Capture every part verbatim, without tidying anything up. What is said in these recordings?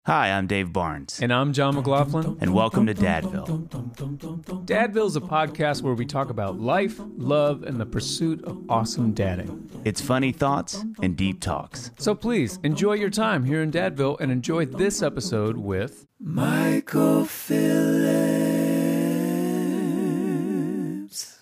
Hi, I'm Dave Barnes. And I'm John McLaughlin. And welcome to Dadville. Dadville's a podcast where we talk about life, love, and the pursuit of awesome dadding. It's funny thoughts and deep talks. So please, enjoy your time here in Dadville and enjoy this episode with Michael Phillips.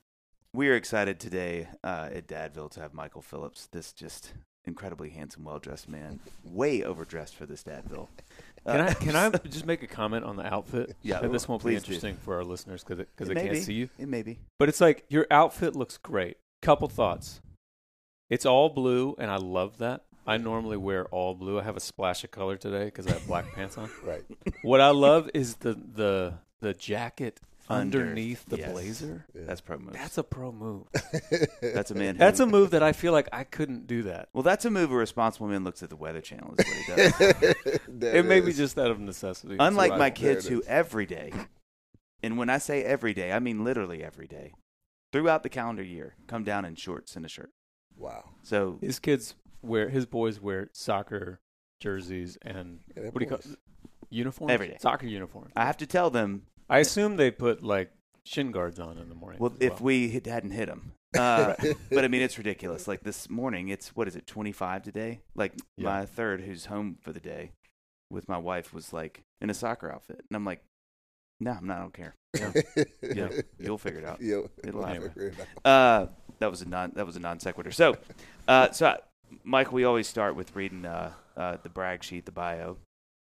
We are excited today uh, at Dadville to have Michael Phillips, this just incredibly handsome, well-dressed man, way overdressed for this Dadville. Uh, Can I can I just make a comment on the outfit? Yeah, And this won't be please interesting do. for our listeners because because It they may can't be. see you. It may be. But it's like your outfit looks great. Couple thoughts. It's all blue, and I love that. I normally wear all blue. I have a splash of color today because I have black pants on. Right. What I love is the the the jacket Under- underneath the yes. blazer. Yeah. That's pro move. That's a pro move. That's a man. Who, That's a move that I feel like I couldn't do that. Well, that's a move a responsible man looks at the Weather Channel is what he does. That It may be is- just out of necessity. Unlike So I- my there kids it who is. every day, and when I say every day, I mean literally every day, throughout the calendar year, come down in shorts and a shirt. Wow. So his kids wear his boys wear soccer jerseys and Yeah, they're what do you call boys. it? Uniforms? Every day. Soccer uniforms. I have to tell them, I assume they put like shin guards on in the morning. well, as if well. we hit, hadn't hit them. Uh, but I mean, it's ridiculous. Like this morning, it's, what is it, twenty-five today? Like Yeah. my third, who's home for the day with my wife, was like in a soccer outfit. And I'm like, no, I'm not, I don't care. Yeah. Yeah, you'll figure it out. Yo, It'll happen. figure it out. Uh, that was a non that was a non sequitur. So, uh, so Mike, we always start with reading uh, uh, the brag sheet, the bio,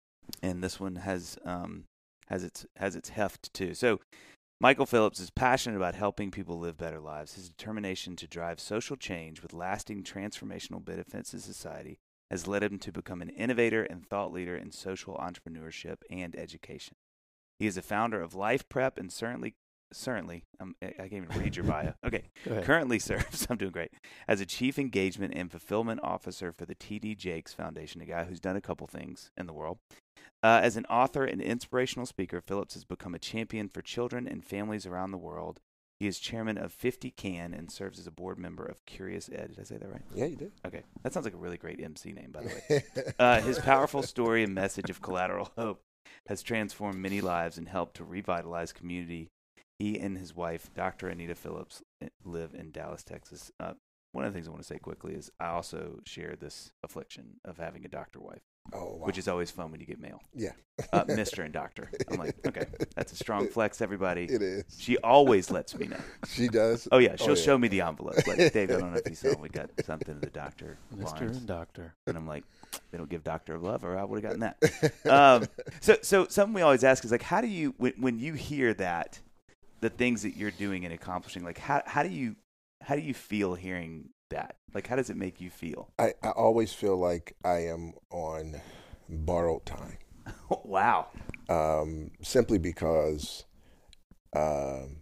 and this one has um, has its has its heft too. So, Michael Phillips is passionate about helping people live better lives. His determination to drive social change with lasting transformational benefits to society has led him to become an innovator and thought leader in social entrepreneurship and education. He is a founder of Life Prep and certainly. Certainly, um, I I can't even read your bio. Okay, Go ahead. currently serves, I'm doing great, as a Chief Engagement and Fulfillment Officer for the T D Jakes Foundation, a guy who's done a couple things in the world. Uh, as an author and inspirational speaker, Phillips has become a champion for children and families around the world. He is chairman of fifty can and serves as a board member of Curious Ed. Did I say that right? Yeah, you did. Okay, that sounds like a really great M C name, by the way. Uh, his powerful story and message of collateral hope has transformed many lives and helped to revitalize community. He and his wife, Doctor Anita Phillips, live in Dallas, Texas. Uh, one of the things I want to say quickly is I also share this affliction of having a doctor wife, Oh, wow. which is always fun when you get mail. Yeah. Uh, Mister and Doctor. I'm like, okay, that's a strong flex, everybody. It is. She always lets me know. She does. Oh, yeah, she'll Oh, yeah. show me the envelope. Like, Dave, I don't know if you saw, we got something to the doctor. Mister Barnes. and Doctor. And I'm like, they don't give Doctor of Love, or I would have gotten that. Um, so, so something we always ask is like, how do you, when, when you hear that, the things that you're doing and accomplishing, like how how do you how do you feel hearing that? Like how does it make you feel? I, I always feel like I am on borrowed time, Wow. um, simply because um,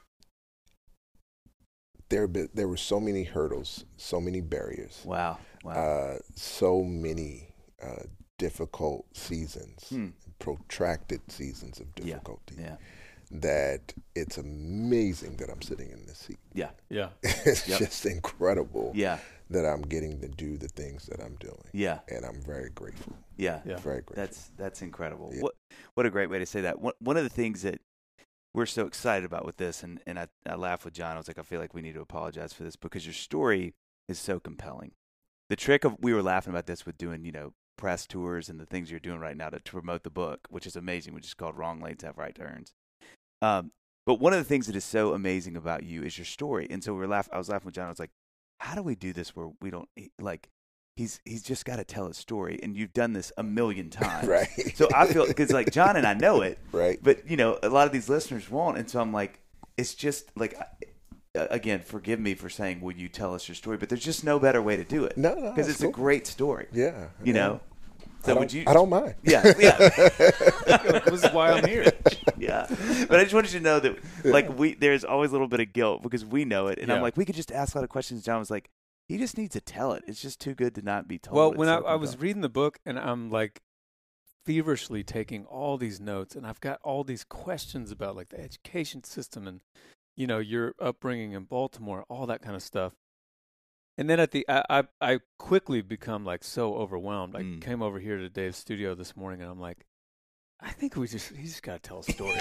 there been, there were so many hurdles, so many barriers, Wow. Wow. uh, so many uh, difficult seasons, Hmm. protracted seasons of Yeah. difficulty. Yeah. That it's amazing that I'm sitting in this seat. Yeah. Yeah. It's Yep. just incredible Yeah. that I'm getting to do the things that I'm doing. Yeah. And I'm very grateful. Yeah. Yeah. Very grateful. That's that's incredible. Yeah. What what a great way to say that. One one of the things that we're so excited about with this, and, and I, I laughed with John. I was like, I feel like we need to apologize for this because your story is so compelling. The trick of we were laughing about this with doing, you know, press tours and the things you're doing right now to, to promote the book, which is amazing, which is called Wrong Lanes Have Right Turns. Um, but one of the things that is so amazing about you is your story. And so we were laughing. I was laughing with John. I was like, how do we do this where we don't like? He's he's just got to tell a story, and you've done this a million times. Right. So I feel because like John and I know it, Right. but you know a lot of these listeners won't, and so I'm like, it's just like, uh, again, forgive me for saying, will you tell us your story? But there's just no better way to do it. No, no, because it's it's a cool. great story. Yeah. You yeah. know. So I don't, would you? I don't mind. Yeah, yeah. This is why I'm here. Yeah, but I just wanted you to know that, like, we there's always a little bit of guilt because we know it, and I'm Yeah. like, we could just ask a lot of questions. John was like, he just needs to tell it. It's just too good to not be told. Well, It's when I, so I was compelling. reading the book and I'm like feverishly taking all these notes and I've got all these questions about like the education system and, you know, your upbringing in Baltimore, all that kind of stuff. And then at the, I, I, I quickly become like so overwhelmed. I Mm. came over here to Dave's studio this morning, and I'm like, I think we just, he's just got to tell a story.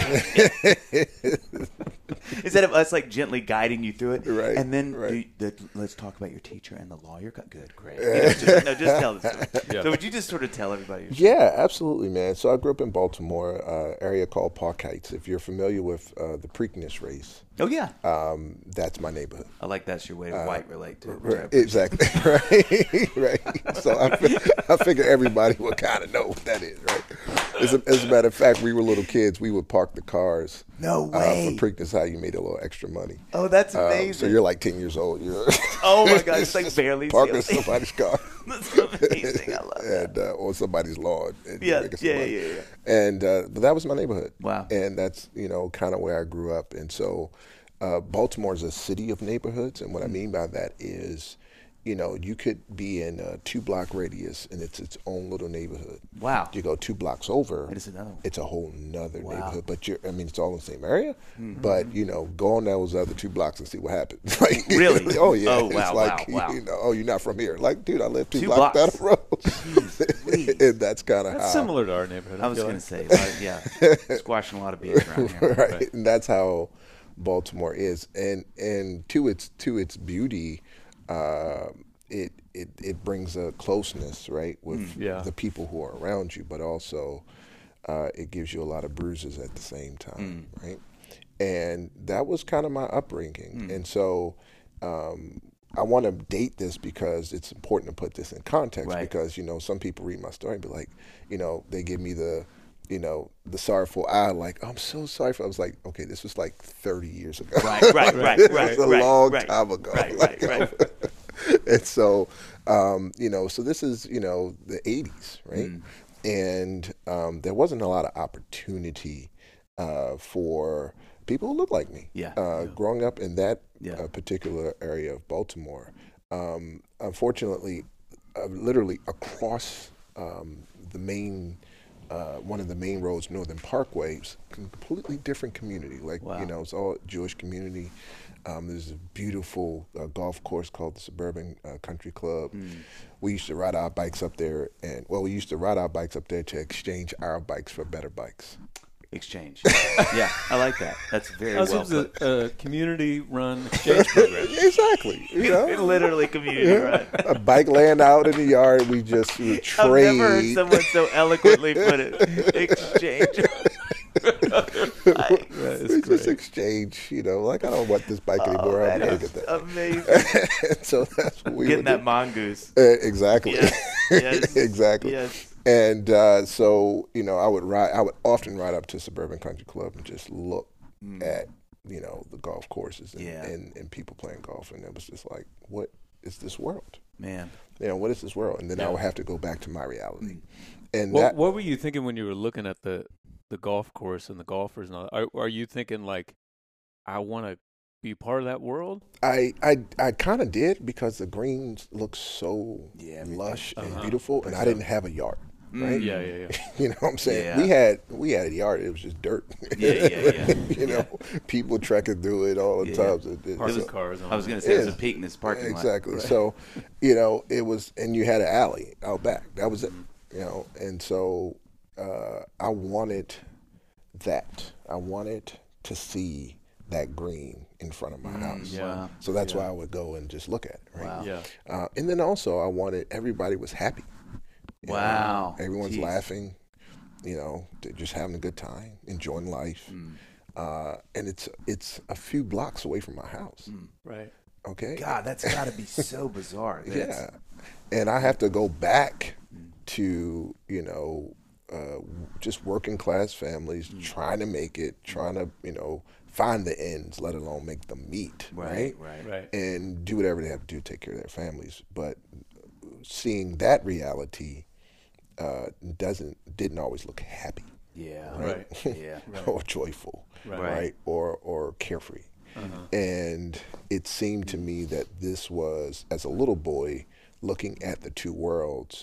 Instead of us like gently guiding you through it, Right, and then right. the, the, let's talk about your teacher and the lawyer. Good, great. You know, just, no, just tell the story. Yeah. So would you just sort of tell everybody? Your Yeah, absolutely, man. So I grew up in Baltimore, uh, area called Park Heights. If you're familiar with uh, the Preakness race, Oh yeah, um, that's my neighborhood. I like that's your way to white relate to. Right, exactly. Right. Right. So I, fi- I figure everybody will kind of know what that is, right? As a, as a matter of fact, we were little kids. We would park the cars. No Uh, way. for Preakness, how you made a little extra money. Oh, that's Um, amazing. so you're like ten years old. You're Oh my God, it's like barely parking stealing. somebody's car. That's amazing. I love that. And uh, on somebody's lawn. And Yeah, making some yeah, money. yeah, yeah. And uh, but that was my neighborhood. Wow. And that's you know kind of where I grew up. And so uh, Baltimore is a city of neighborhoods. And what I mean by that is, you know, you could be in a two block radius and it's its own little neighborhood. Wow. You go two blocks over, And it's another one. it's a whole nother Wow. neighborhood. But you're, I mean, it's all in the same area. Mm-hmm. But you know, go on those other two blocks and see what happens. Like, Really? oh yeah. Oh, it's wow, like wow, wow. you know, oh, you're not from here. Like, dude, I live two, Two blocks, blocks. down the road. And that's kind of That's how. similar to our neighborhood. I was feel going to like. say, like, yeah, squashing a lot of beers around here. right. Right. And that's how Baltimore is. And and to its to its beauty, uh, it it it brings a closeness, right, with Mm, yeah. the people who are around you, but also uh, it gives you a lot of bruises at the same time, Mm. right? And that was kind of my upbringing. Mm. And so um, I want to date this because it's important to put this in context Right. because, you know, some people read my story and be like, you know, they give me the, you know, the sorrowful eye, like, I'm so sorry for, I was like, okay, this was like thirty years ago. Right, right, right, This right, was a right, long right, time ago. right, Like, right, right. and so, um, you know, so this is, you know, the eighties, right? Mm. And um, there wasn't a lot of opportunity uh, for people who look like me. Yeah. Uh, growing up in that Yeah. uh, particular area of Baltimore, um, unfortunately, uh, literally across um, the main, uh, one of the main roads, Northern Parkways, completely different community. Like, Wow. you know, it's all Jewish community. Um, there's a beautiful uh, golf course called the Suburban uh, Country Club. Mm. We used to ride our bikes up there, and well, we used to ride our bikes up there to exchange our bikes for better bikes. Exchange. Yeah, I like that. That's very How's well it put. a, a community-run exchange program? Exactly. You know? Literally community, right? A bike laying out in the yard, we just we would I've trade. never heard someone so eloquently put it. Exchange. That is we just great. exchange, you know, like I don't want this bike Oh, anymore. I'm that gonna is get that. amazing. And so that's what we Getting would that do. mongoose. Uh, exactly. Yes. Yes. Exactly. Yes. And uh, so, you know, I would ride. I would often ride up to Suburban Country Club and just look Mm. at, you know, the golf courses and, Yeah. and, and people playing golf, and it was just like, what is this world? Man. You know, what is this world? And then I Yeah. would have to go back to my reality. And What, that, what were you thinking when you were looking at the, the golf course and the golfers and all that? Are, are you thinking like, I want to be part of that world? I I, I kind of did because the greens look so Yeah, everything. lush and Uh-huh. beautiful, and I didn't have a yard. Right? Mm. Yeah, yeah, yeah. You know what I'm saying? Yeah. We had we had a yard. It was just dirt. Yeah, yeah, yeah. You know, people trekking through it all the Yeah. time. So it- Parking so- cars. On I was it. going to say it was Yeah. a Peakness parking lot. exactly. Right. So, you know, it was, and you had an alley out back. That was it. Mm-hmm. You know, and so uh, I wanted that. I wanted to see that green in front of my house. Yeah. Wow. So that's Yeah. why I would go and just look at it. Right. Wow. Yeah. Uh, and then also I wanted everybody was happy. You know, Wow. everyone's Jeez. laughing. You know, they're just having a good time, enjoying life. Mm. Uh, and it's it's a few blocks away from my house. Mm. Right. Okay. God, that's got to be so bizarre. that it's- Yeah. And I have to go back to, you know, uh, just working class families, trying to make it, trying to, you know, find the ends, let alone make them meet, right? Right, right. Right. And do whatever they have to do to take care of their families. But seeing that reality uh, doesn't didn't always look happy, Yeah. Right. Yeah. or joyful, Right. right? Or or carefree. Uh-huh. And it seemed to me that this was, as a little boy, looking at the two worlds,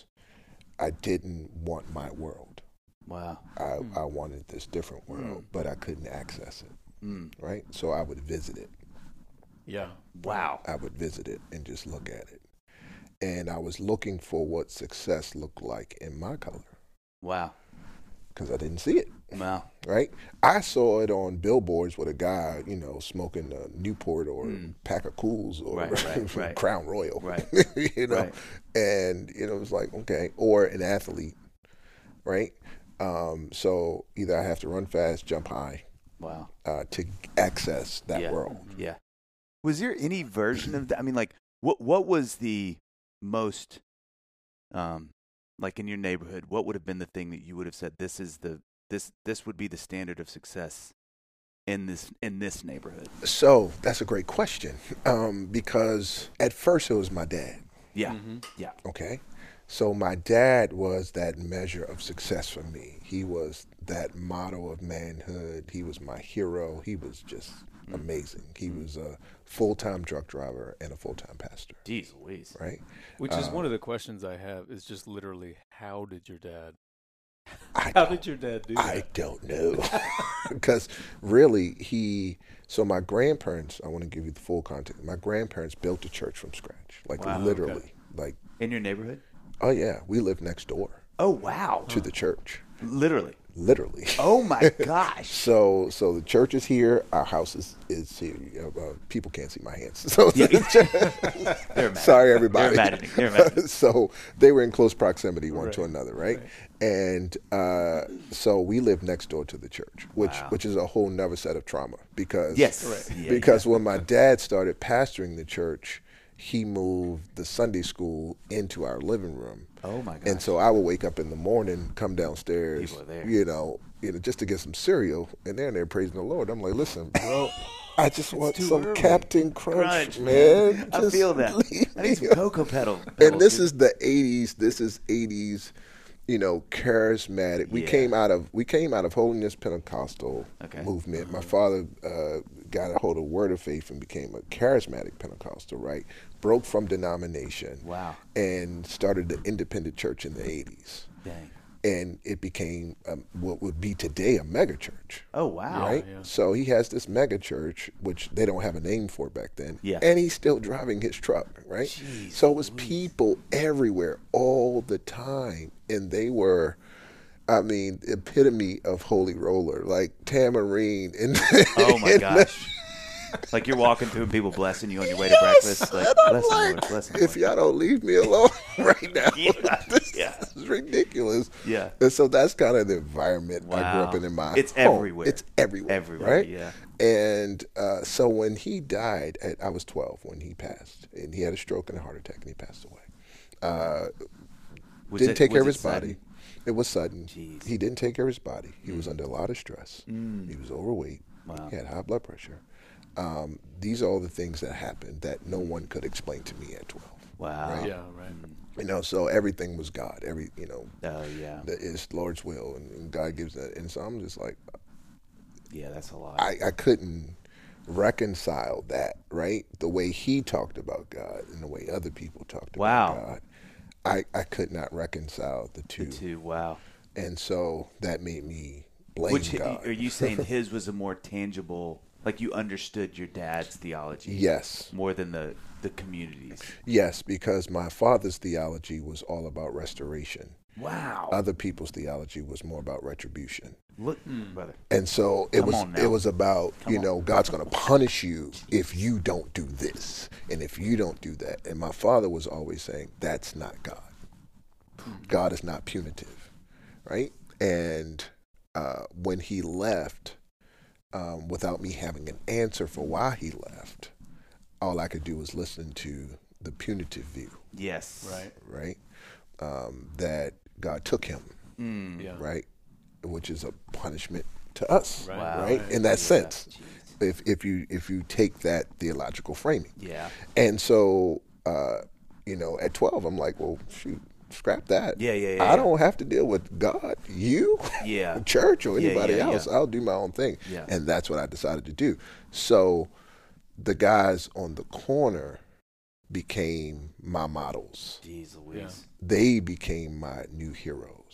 I didn't want my world. Wow. I, I wanted this different world, but I couldn't access it, Mm. right? So I would visit it. Yeah. Wow. I would visit it and just look at it. And I was looking for what success looked like in my color Wow. because I didn't see it, Wow. right? I saw it on billboards with a guy, you know, smoking a Newport or Mm. pack of Cools or Right, right, right. Crown Royal, Right. you know? Right. And, you know, it was like, okay, or an athlete, right? Um, so either I have to run fast, jump high Wow. uh, to access that Yeah. world. Yeah. Was there any version of that? I mean, like, what what was the most, um, like in your neighborhood? What would have been the thing that you would have said, this is the this this would be the standard of success in this in this neighborhood? So that's a great question um, because at first it was my dad. Yeah. Mhm. Yeah. Okay. So my dad was that measure of success for me. He was that model of manhood. He was my hero. He was just amazing. He was a full-time truck driver and a full-time pastor, Jeez Louise. right? Which is Uh, one of the questions I have is just literally, how did your dad, I how don't, did your dad do that? I don't know. Because really, he, so my grandparents, I want to give you the full context. My grandparents built a church from scratch, like Wow, literally. okay. Like, In your neighborhood? oh yeah, we lived next door Oh, wow. to the church, Literally. literally. Oh, my gosh. So, so the church is here. Our house is, is here. Uh, uh, people can't see my hands. So, Yeah. They're imagining. sorry, everybody. They're imagining. They're imagining. So they were in close proximity one to Right. another, right? And uh, so we lived next door to the church, which Wow. which is a whole nother set of trauma because Yes. Right. Yeah, because when my dad started pastoring the church, he moved the Sunday school into our living room. Oh, my gosh. And so I would wake up in the morning, come downstairs, People are there. you know, you know, just to get some cereal, and they're in there praising the Lord. I'm like, listen, bro, I just want too some early. Captain Crunch, Crunch, man. I Just feel that. leave I me need some alone. cocoa pedal. And this is the eighties. This is eighties. You know, charismatic. We Yeah. came out of we came out of Holiness Pentecostal Okay. movement. My father uh, got a hold of Word of Faith and became a charismatic Pentecostal. Right, broke from denomination. Wow. And started the independent church in the eighties. Dang. And it became um, what would be today a mega church. Oh, wow. Right? yeah. So he has this mega church, which they don't have a name for back then. Yeah. And he's still driving his truck, right? Jeez so it was Louise. people everywhere all the time. And they were, I mean, epitome of holy roller, like Tamarine. And Oh, my and- gosh. Like you're walking through and people blessing you on your way to Yes, breakfast. Like, and I'm bless him, like, Lord, bless him, if Lord. y'all don't leave me alone right now, Yeah, this yeah. is ridiculous. Yeah. And so that's kind of the environment I grew up Wow. in in my It's home. everywhere. It's everywhere. Everywhere, right? yeah. And uh, so when he died, at, I was twelve when he passed, and he had a stroke and a heart attack, and he passed away. Uh, Was didn't it- take care of was his it body. sudden? It was sudden. Jeez. He didn't take care of his body. He was under a lot of stress. Mm. He was overweight. Wow. He had high blood pressure. Um, these are all the things that happened that no one could explain to me at twelve. Wow. Right. Yeah, right. You know, so everything was God. Every, you know, Oh, yeah. that is Lord's will, and, and God gives that. And so I'm just like, Yeah, that's a lot. I, I couldn't reconcile that, right? The way he talked about God and the way other people talked Wow. about God. I, I could not reconcile the two. The two, wow. And so that made me blame Which God. are you saying his was a more tangible, like you understood your dad's theology Yes. more than the the community's? Yes, because my father's theology was all about restoration. Wow. Other people's theology was more about retribution. Look, brother. And so it Come was on now. it was about, Come you on. know, God's going to punish you if you don't do this and if you don't do that. And my father was always saying, that's not God. God is not punitive, right? And uh, when he left, um, without me having an answer for why he left, all I could do was listen to the punitive view, Yes. Right. right? Um, that God took him, Mm. Yeah. right? Which is a punishment to us, Right. Wow. right? In that Yeah. sense, Jeez. if if you if you take that theological framing, Yeah. and so uh, you know, at twelve, I'm like, well, shoot, scrap that. Yeah, yeah, yeah, I yeah. don't have to deal with God, you, Yeah. church, or Yeah, anybody yeah, else. yeah. I'll do my own thing, Yeah. and that's what I decided to do. So the guys on the corner became my models. Jeez Louise. They became my new heroes.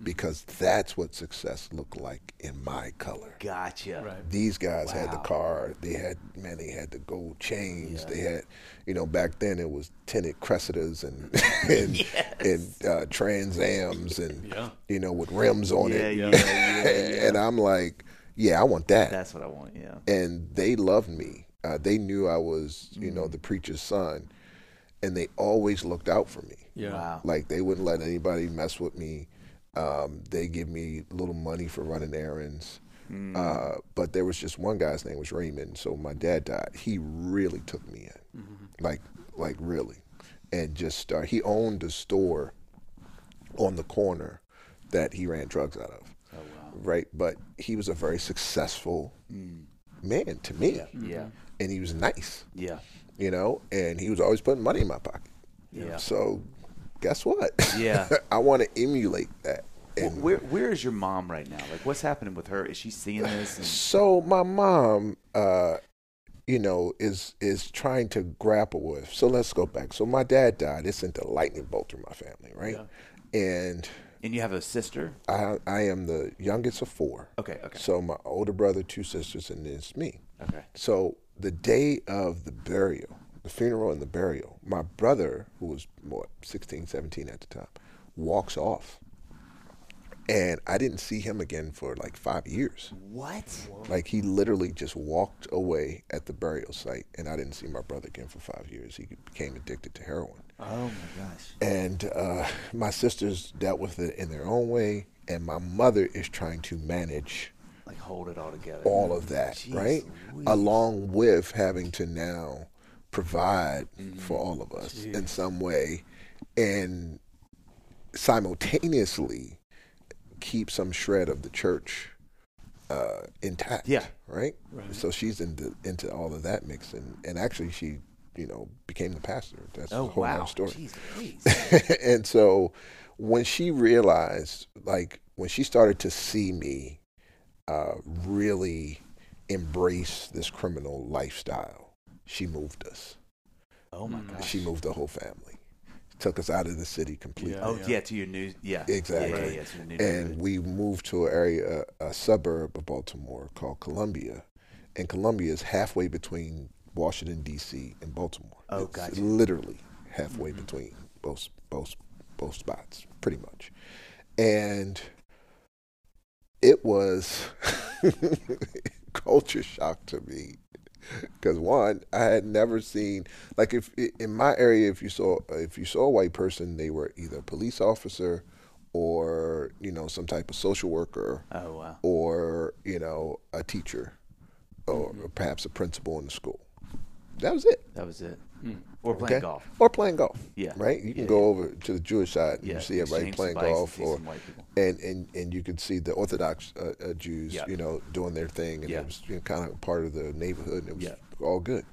because that's what success looked like in my color. Gotcha. Right. These guys had the Wow. car. They had, man, they had the gold chains. Yeah. They had, you know, back then it was tinted Cressidas and and, Yes. and uh, Trans Ams and, Yeah. you know, with rims on Yeah, it. yeah, yeah, yeah. And I'm like, yeah, I want that. That's what I want. Yeah. And they loved me. Uh, they knew I was, you know, Mm. the preacher's son, and they always looked out for me. Yeah. Wow. Like they wouldn't let anybody mess with me. Um, they give me a little money for running errands. Mm. Uh, but there was just one guy's name was Raymond. So my dad died. He really took me in, Mm-hmm. like like really, and just start. He owned a store on the corner that he ran drugs out of. Oh wow. Right, but he was a very successful Mm. man to me, Yeah. Yeah. and he was nice, Yeah. you know, and he was always putting money in my pocket. Yeah. So, guess what? Yeah. I want to emulate that. Well, And where where is your mom right now? Like, what's happening with her? Is she seeing this? And, so my mom, uh, you know, is is trying to grapple with. So let's go back. So my dad died. It sent a lightning bolt through my family, right? And and you have a sister? I I am the youngest of four. Okay. Okay. So my older brother, two sisters, and then it's me. Okay. So the day of the burial, the funeral and the burial, my brother, who was what, sixteen, seventeen at the time, walks off. And I didn't see him again for like five years. What? Like he literally just walked away at the burial site, and I didn't see my brother again for five years. He became addicted to heroin. Oh my gosh. And uh, my sisters dealt with it in their own way, and my mother is trying to manage Like hold it all together. all of that, Jeez right? Louise. Along with having to now provide Mm-hmm. for all of us Jeez. in some way, and simultaneously keep some shred of the church uh, intact. Yeah. Right? Right. So she's into into all of that mix, and, and actually she, you know, became the pastor. That's Oh the whole wow. nother story. Jeez Louise. And so when she realized, like when she started to see me uh, really embrace this criminal lifestyle, she moved us. Oh my Mm. gosh. She moved the whole family, took us out of the city completely. Yeah. Oh yeah. To your new. Yeah. Exactly. Yeah. Yeah. yeah to your new And neighborhood. we moved to an area, a, a suburb of Baltimore called Columbia. And Columbia is halfway between Washington, D C and Baltimore. Oh, it's gotcha. literally halfway between both, both, both spots, pretty much. And it was culture shock to me. Because one, I had never seen, like if in my area, if you saw if you saw a white person, they were either a police officer or, you know, some type of social worker Oh wow. or, you know, a teacher or, Mm-hmm. or perhaps a principal in the school. That was it. That was it. Hmm. Or playing Okay? golf. Or playing golf. Yeah. Right? You can Yeah, go yeah. over to the Jewish side and Yeah. you see everybody exchange playing spice and golf, see or some white people. and, and, and you could see the Orthodox uh, uh, Jews, Yeah. you know, doing their thing, and Yeah. it was, you know, kind of part of the neighborhood, and it was Yeah. all good.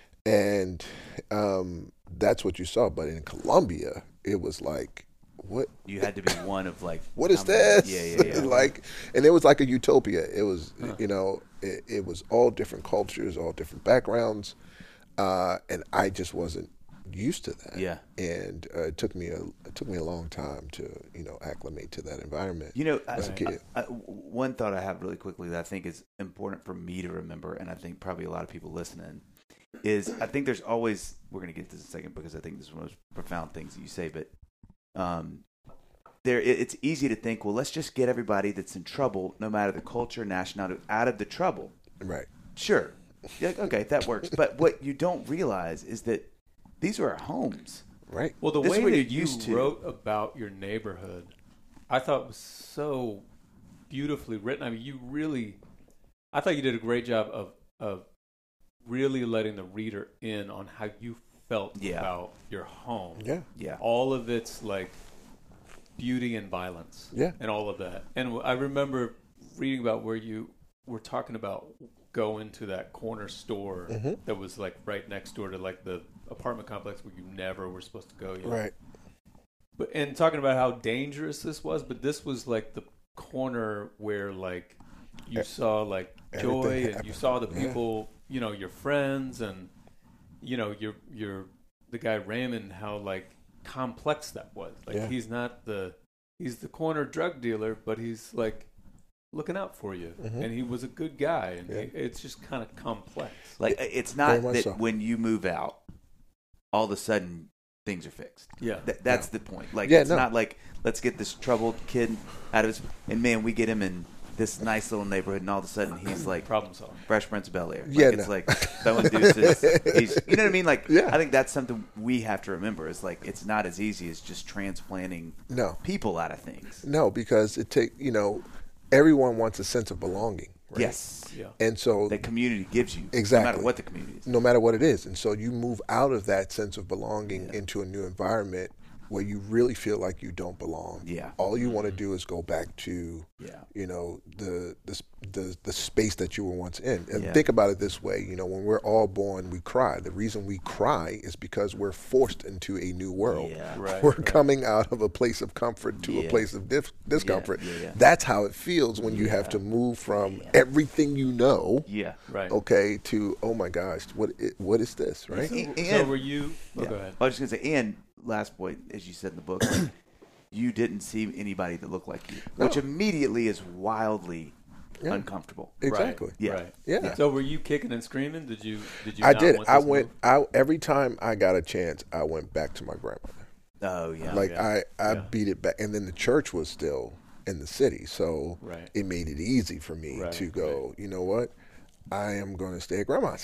And um, that's what you saw. But in Columbia, it was like, what? You had to be one of like. What is how many- this? Yeah. Yeah. Yeah. like, and it was like a utopia. It was, Huh. you know, it, it was all different cultures, all different backgrounds, uh, and I just wasn't used to that. Yeah. And uh, it took me a it took me a long time to, you know, acclimate to that environment. You know, I, as a kid. I, I, one thought I have really quickly that I think is important for me to remember, and I think probably a lot of people listening, is I think there's always, we're going to get to this in a second because I think this is one of the most profound things that you say, but um, there it, it's easy to think, well, let's just get everybody that's in trouble, no matter the culture, nationality, out of the trouble. Right. Sure. Yeah, okay, that works. But what you don't realize is that these are our homes. Right. Well, the This is way what that you're you used to. wrote about your neighborhood, I thought was so beautifully written. I mean, you really, I thought you did a great job of of really letting the reader in on how you felt Yeah. about your home. Yeah. Yeah. All of its like beauty and violence. Yeah. And all of that. And I remember reading about where you were talking about going to that corner store Mhm. that was like right next door to like the apartment complex where you never were supposed to go. You know? Right. But and talking about how dangerous this was, but this was like the corner where like you saw like joy Everything and you happened. saw the Yeah. people, you know, your friends and you know, your your the guy Raymond, how like complex that was. Like Yeah. he's not the he's the corner drug dealer, but he's like looking out for you, Mhm. and he was a good guy, and Yeah. he, it's just kind of complex. Like it's Very not much that so. when you move out, all of a sudden things are fixed. Yeah, Th- that's the point. Like Yeah, it's no. not like let's get this troubled kid out of his. And man, we get him in this nice little neighborhood, and all of a sudden he's like problem solving. Fresh Prince of Bel Air. Like, Yeah, it's no. like throwing deuces. He's, you know what I mean? Like Yeah. I think that's something we have to remember. Is like it's not as easy as just transplanting No, people out of things. no, because it take you know, everyone wants a sense of belonging. Right? Yes, Yeah, And so that community gives you no Exactly. matter what the community is. no matter what it is. And so you move out of that sense of belonging Yeah. into a new environment where you really feel like you don't belong. Yeah. All you want to do is go back to, Yeah. you know, the the the, the space that you were once in. And Yeah. think about it this way, you know, when we're all born, we cry. The reason we cry is because we're forced into a new world. Yeah. right. We're right. coming out of a place of comfort to Yeah. a place of dif- discomfort. yeah, yeah. That's how it feels when you have Yeah. to move from Yeah. everything you know, Yeah. Right. okay, to oh my gosh, what i- what is this, right? So, And- so were you? Oh, Yeah. go ahead. I was just gonna say, and last point, as you said in the book, like, you didn't see anybody that looked like you, which No. immediately is wildly Yeah. uncomfortable. Exactly. Right. Yeah. Right. Yeah. So were you kicking and screaming? Did you? Did you? I not did. Want I this went. move? I every time I got a chance, I went back to my grandmother. Oh yeah, like yeah. I, I Yeah. beat it back, and then the church was still in the city, so Right. it made it easy for me Right, to go. You know what? I am going to stay at grandma's,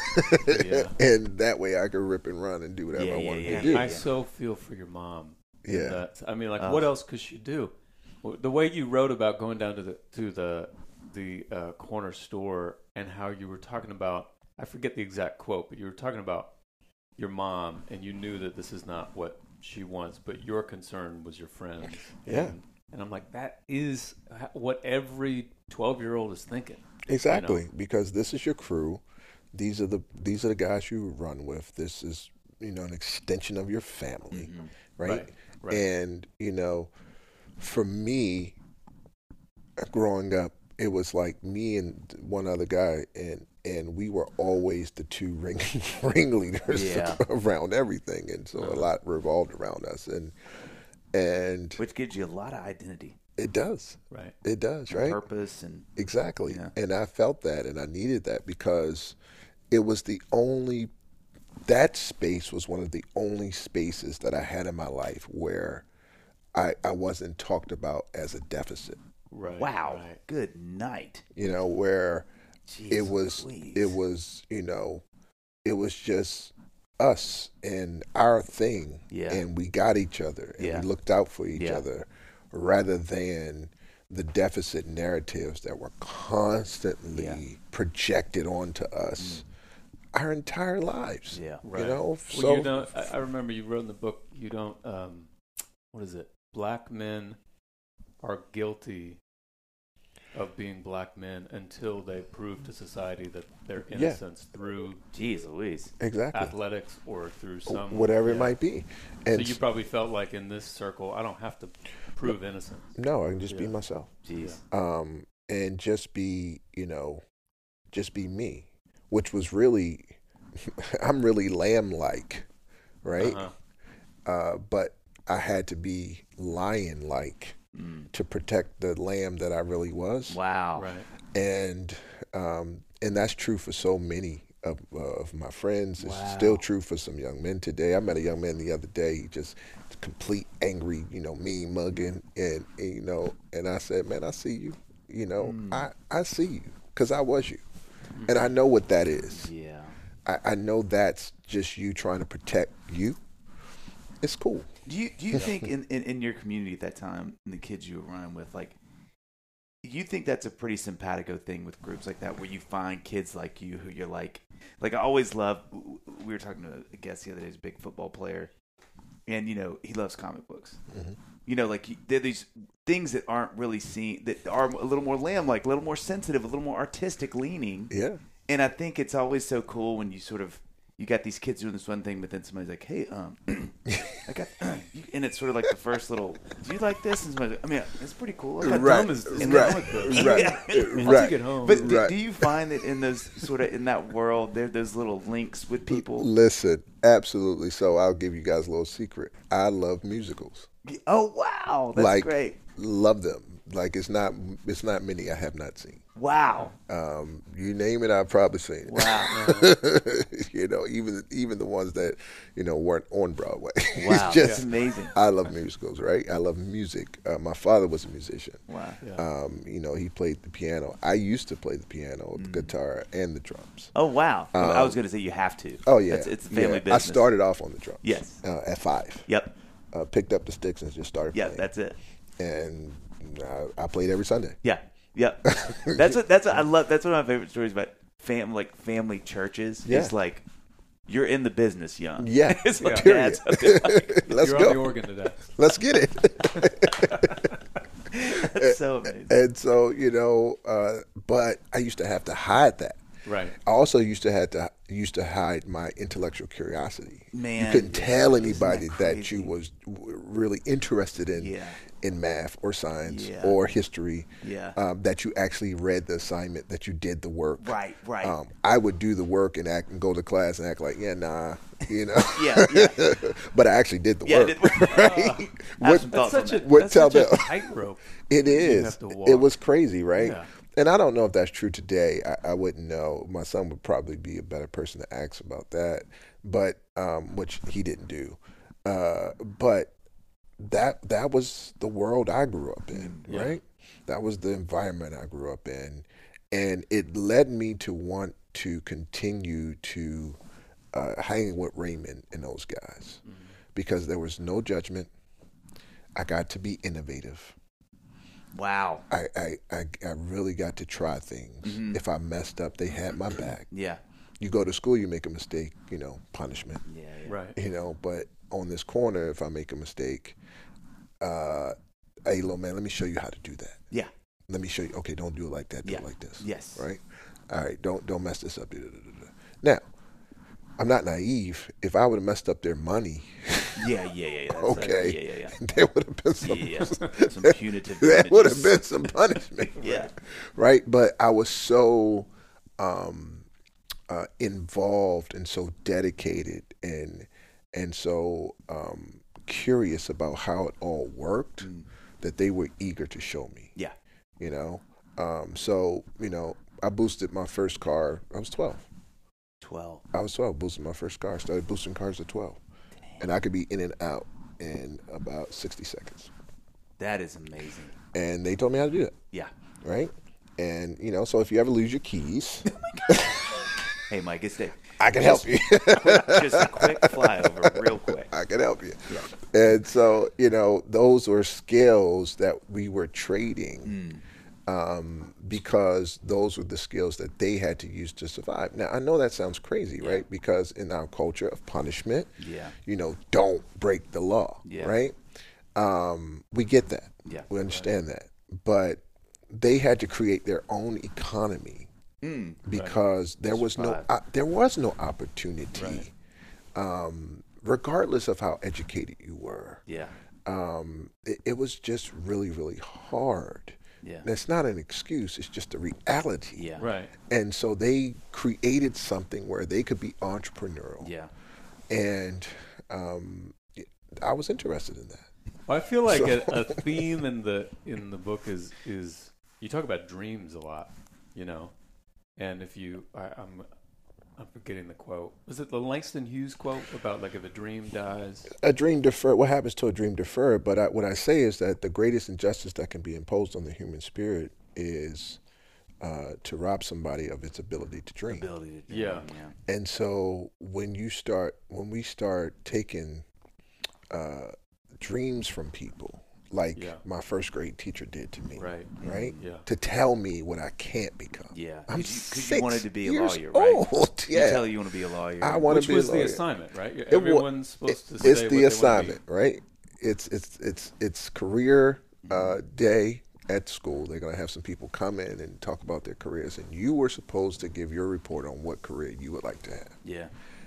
Yeah. and that way I could rip and run and do whatever Yeah, I yeah, wanted yeah, to do. I so feel for your mom. in Yeah. that. I mean, like, Uh, what else could she do? Well, the way you wrote about going down to the to the the uh, corner store and how you were talking about, I forget the exact quote, but you were talking about your mom, and you knew that this is not what she wants, but your concern was your friends. Yeah. And, and I'm like, that is ha- what every twelve year old is thinking. Exactly, because this is your crew. These are the these are the guys you run with. This is you know an extension of your family, Mhm. right? Right, right. And you know, for me, growing up, it was like me and one other guy, and and we were always the two ring ringleaders Yeah. around everything, and so a lot revolved around us, and and which gives you a lot of identity, it does, Right. it does, and right? purpose, and Exactly. Yeah. And I felt that and I needed that because it was the only, that space was one of the only spaces that I had in my life where I, I wasn't talked about as a deficit, Right. wow, Right. good night. you know, where Jeez it was, Louise. it was, you know, it was just us and our thing. Yeah. And we got each other and Yeah. we looked out for each Yeah. other rather than the deficit narratives that were constantly Yeah. projected onto us our entire lives. yeah, Right. You know, Well, so you don't. I, I remember you wrote in the book. You don't. Um, what is it? Black men are guilty of being black men until they prove to society that their Yeah. innocence through Jeez Louise. exactly, athletics or through some whatever it yeah. might be. So And you probably felt like in this circle, I don't have to prove innocence. no, I can just be Yeah. myself. Jeez. um, and just be, you know, just be me, which was really, I'm really lamb-like, right? Uh-huh. Uh, but I had to be lion-like Mm. to protect the lamb that I really was, Wow. Right. and um, and that's true for so many of, uh, of my friends. It's Wow. still true for some young men today. I met a young man the other day, he just complete angry, you know, mean mugging, and, and you know, and I said, man, I see you, you know, Mm. I I see you because I was you, and I know what that is. Yeah. I, I know that's just you trying to protect you. It's cool. Do you do you think in, in, in your community at that time, and the kids you were running with, like, do you think that's a pretty simpatico thing with groups like that, where you find kids like you who you're like, like I always love. We were talking to a guest the other day, who's a big football player, and you know he loves comic books. Mhm. You know, like they're these things that aren't really seen, that are a little more lamb-like, a little more sensitive, a little more artistic leaning. Yeah. And I think it's always so cool when you sort of, you got these kids doing this one thing, but then somebody's like, hey, um, Like, I, and it's sort of like the first little. Do you like this? And somebody's like, I mean, it's pretty cool. Like, Right, dumb is this right, comic book? right, I'll right. take it home. But do, Right. do you find that in those sort of in that world, there those little links with people? Listen, absolutely. So I'll give you guys a little secret. I love musicals. Oh wow, that's like, great. Love them. Like it's not it's not many I have not seen. Wow, Um, you name it, I've probably seen it. wow, You know, even even the ones that you know weren't on Broadway. wow. It's just That's amazing. I love musicals, right? I love music. Uh, my father was a musician. Wow. Yeah. Um, you know, he played the piano. I used to play the piano, Mm. the guitar, and the drums. Oh wow. I Um, was going to say you have to. Oh yeah, it's, it's a family yeah. business. I started off on the drums. Yes. uh, at five. Yep. Uh, picked up the sticks and just started Yeah, playing. that's it. and I, I played every Sunday. Yeah, yeah. That's what. That's what I love. That's one of my favorite stories about fam, like family churches. Yeah. Is like you're in the business young. Yeah, it's like period. dad's up there, like, Let's You're go. on the organ today. Let's get it. that's so amazing. And so you know, uh, but I used to have to hide that. Right. I also used to had to used to hide my intellectual curiosity. Man, you couldn't tell isn't anybody that that, you crazy? was w- really interested in Yeah. in math or science Yeah. or history. Yeah. Um, that you actually read the assignment, that you did the work. Right, right. Um, I would do the work and act and go to class and act like, yeah, nah, you know. Yeah, yeah. But I actually did the Yeah, work. did work. Right? Have What- some That's thoughts on such a that. What that's tell such a them? tightrope. It is. have to It walk. was crazy, right? Yeah. And I don't know if that's true today. I, I wouldn't know. My son would probably be a better person to ask about that, but um, which he didn't do. Uh, but that that was the world I grew up in, Yeah. right? That was the environment I grew up in, and it led me to want to continue to uh, hang with Raymond and those guys Mm-hmm. because there was no judgment. I got to be innovative. Wow. I, I, I, I really got to try things. Mm-hmm. If I messed up, they had my back. Yeah. You go to school, you make a mistake, you know, punishment, Yeah. yeah. Right. you know, but on this corner, if I make a mistake, uh, hey, little man, let me show you how to do that. Yeah. Let me show you, okay, don't do it like that, do Yeah. it like this. Yes. Right? All right, don't don't mess this up. Now, I'm not naive. If I would have messed up their money, Yeah. Yeah. Yeah. yeah. That's okay, Like, yeah. Yeah. Yeah. there would have been some, Yeah, some punitive there would have damages. been some punishment. Yeah. Right? But I was so um, uh, involved and so dedicated and and so um, curious about how it all worked Mm. that they were eager to show me. Yeah. You know, um, so you know, I boosted my first car. I was twelve. Twelve. I was twelve. Boosted my first car. Started boosting cars at twelve, and I could be in and out in about sixty seconds. That is amazing. And they told me how to do that. Yeah. Right? And you know, so if you ever lose your keys, Hey, Mike, it's Dave. I can help you. Just a quick flyover, real quick. I can help you. Yeah. And so, you know, those were skills that we were trading Mm. um, because those were the skills that they had to use to survive. Now, I know that sounds crazy, Yeah. right? Because in our culture of punishment, Yeah. you know, don't break the law, Yeah. right? Um, we get that. Yeah. We understand that. But they had to create their own economy Mm. because there was no Survive. uh, there was no opportunity, Right. um, regardless of how educated you were. Yeah. Um, it, it was just really, really hard. Yeah. That's not an excuse; it's just a reality. Yeah. Right. And so they created something where they could be entrepreneurial. Yeah. And um, I was interested in that. Well, I feel like So- a, a theme in the in the book is is you talk about dreams a lot, you know, and if you I, I'm I'm forgetting the quote. Was it the Langston Hughes quote about like if a dream dies? A dream deferred. What happens to a dream deferred? But I, what I say is that the greatest injustice that can be imposed on the human spirit is uh, to rob somebody of its ability to dream. Ability to Yeah. yeah. And so when you start, when we start taking uh, dreams from people, like Yeah. my first grade teacher did to me, Right. right? Yeah. To tell me what I can't become. Yeah. I'm Because you, 'cause six you wanted to be a years lawyer, right? old. You Yeah, tell you want to be a lawyer. I want Which to be was a the lawyer. assignment, right? It wa- Everyone's supposed to It- say it's what the they wanna assignment, be. right? It's it's it's it's career uh, day at school. They're gonna have some people come in and talk about their careers, and you were supposed to give your report on what career you would like to have. Yeah.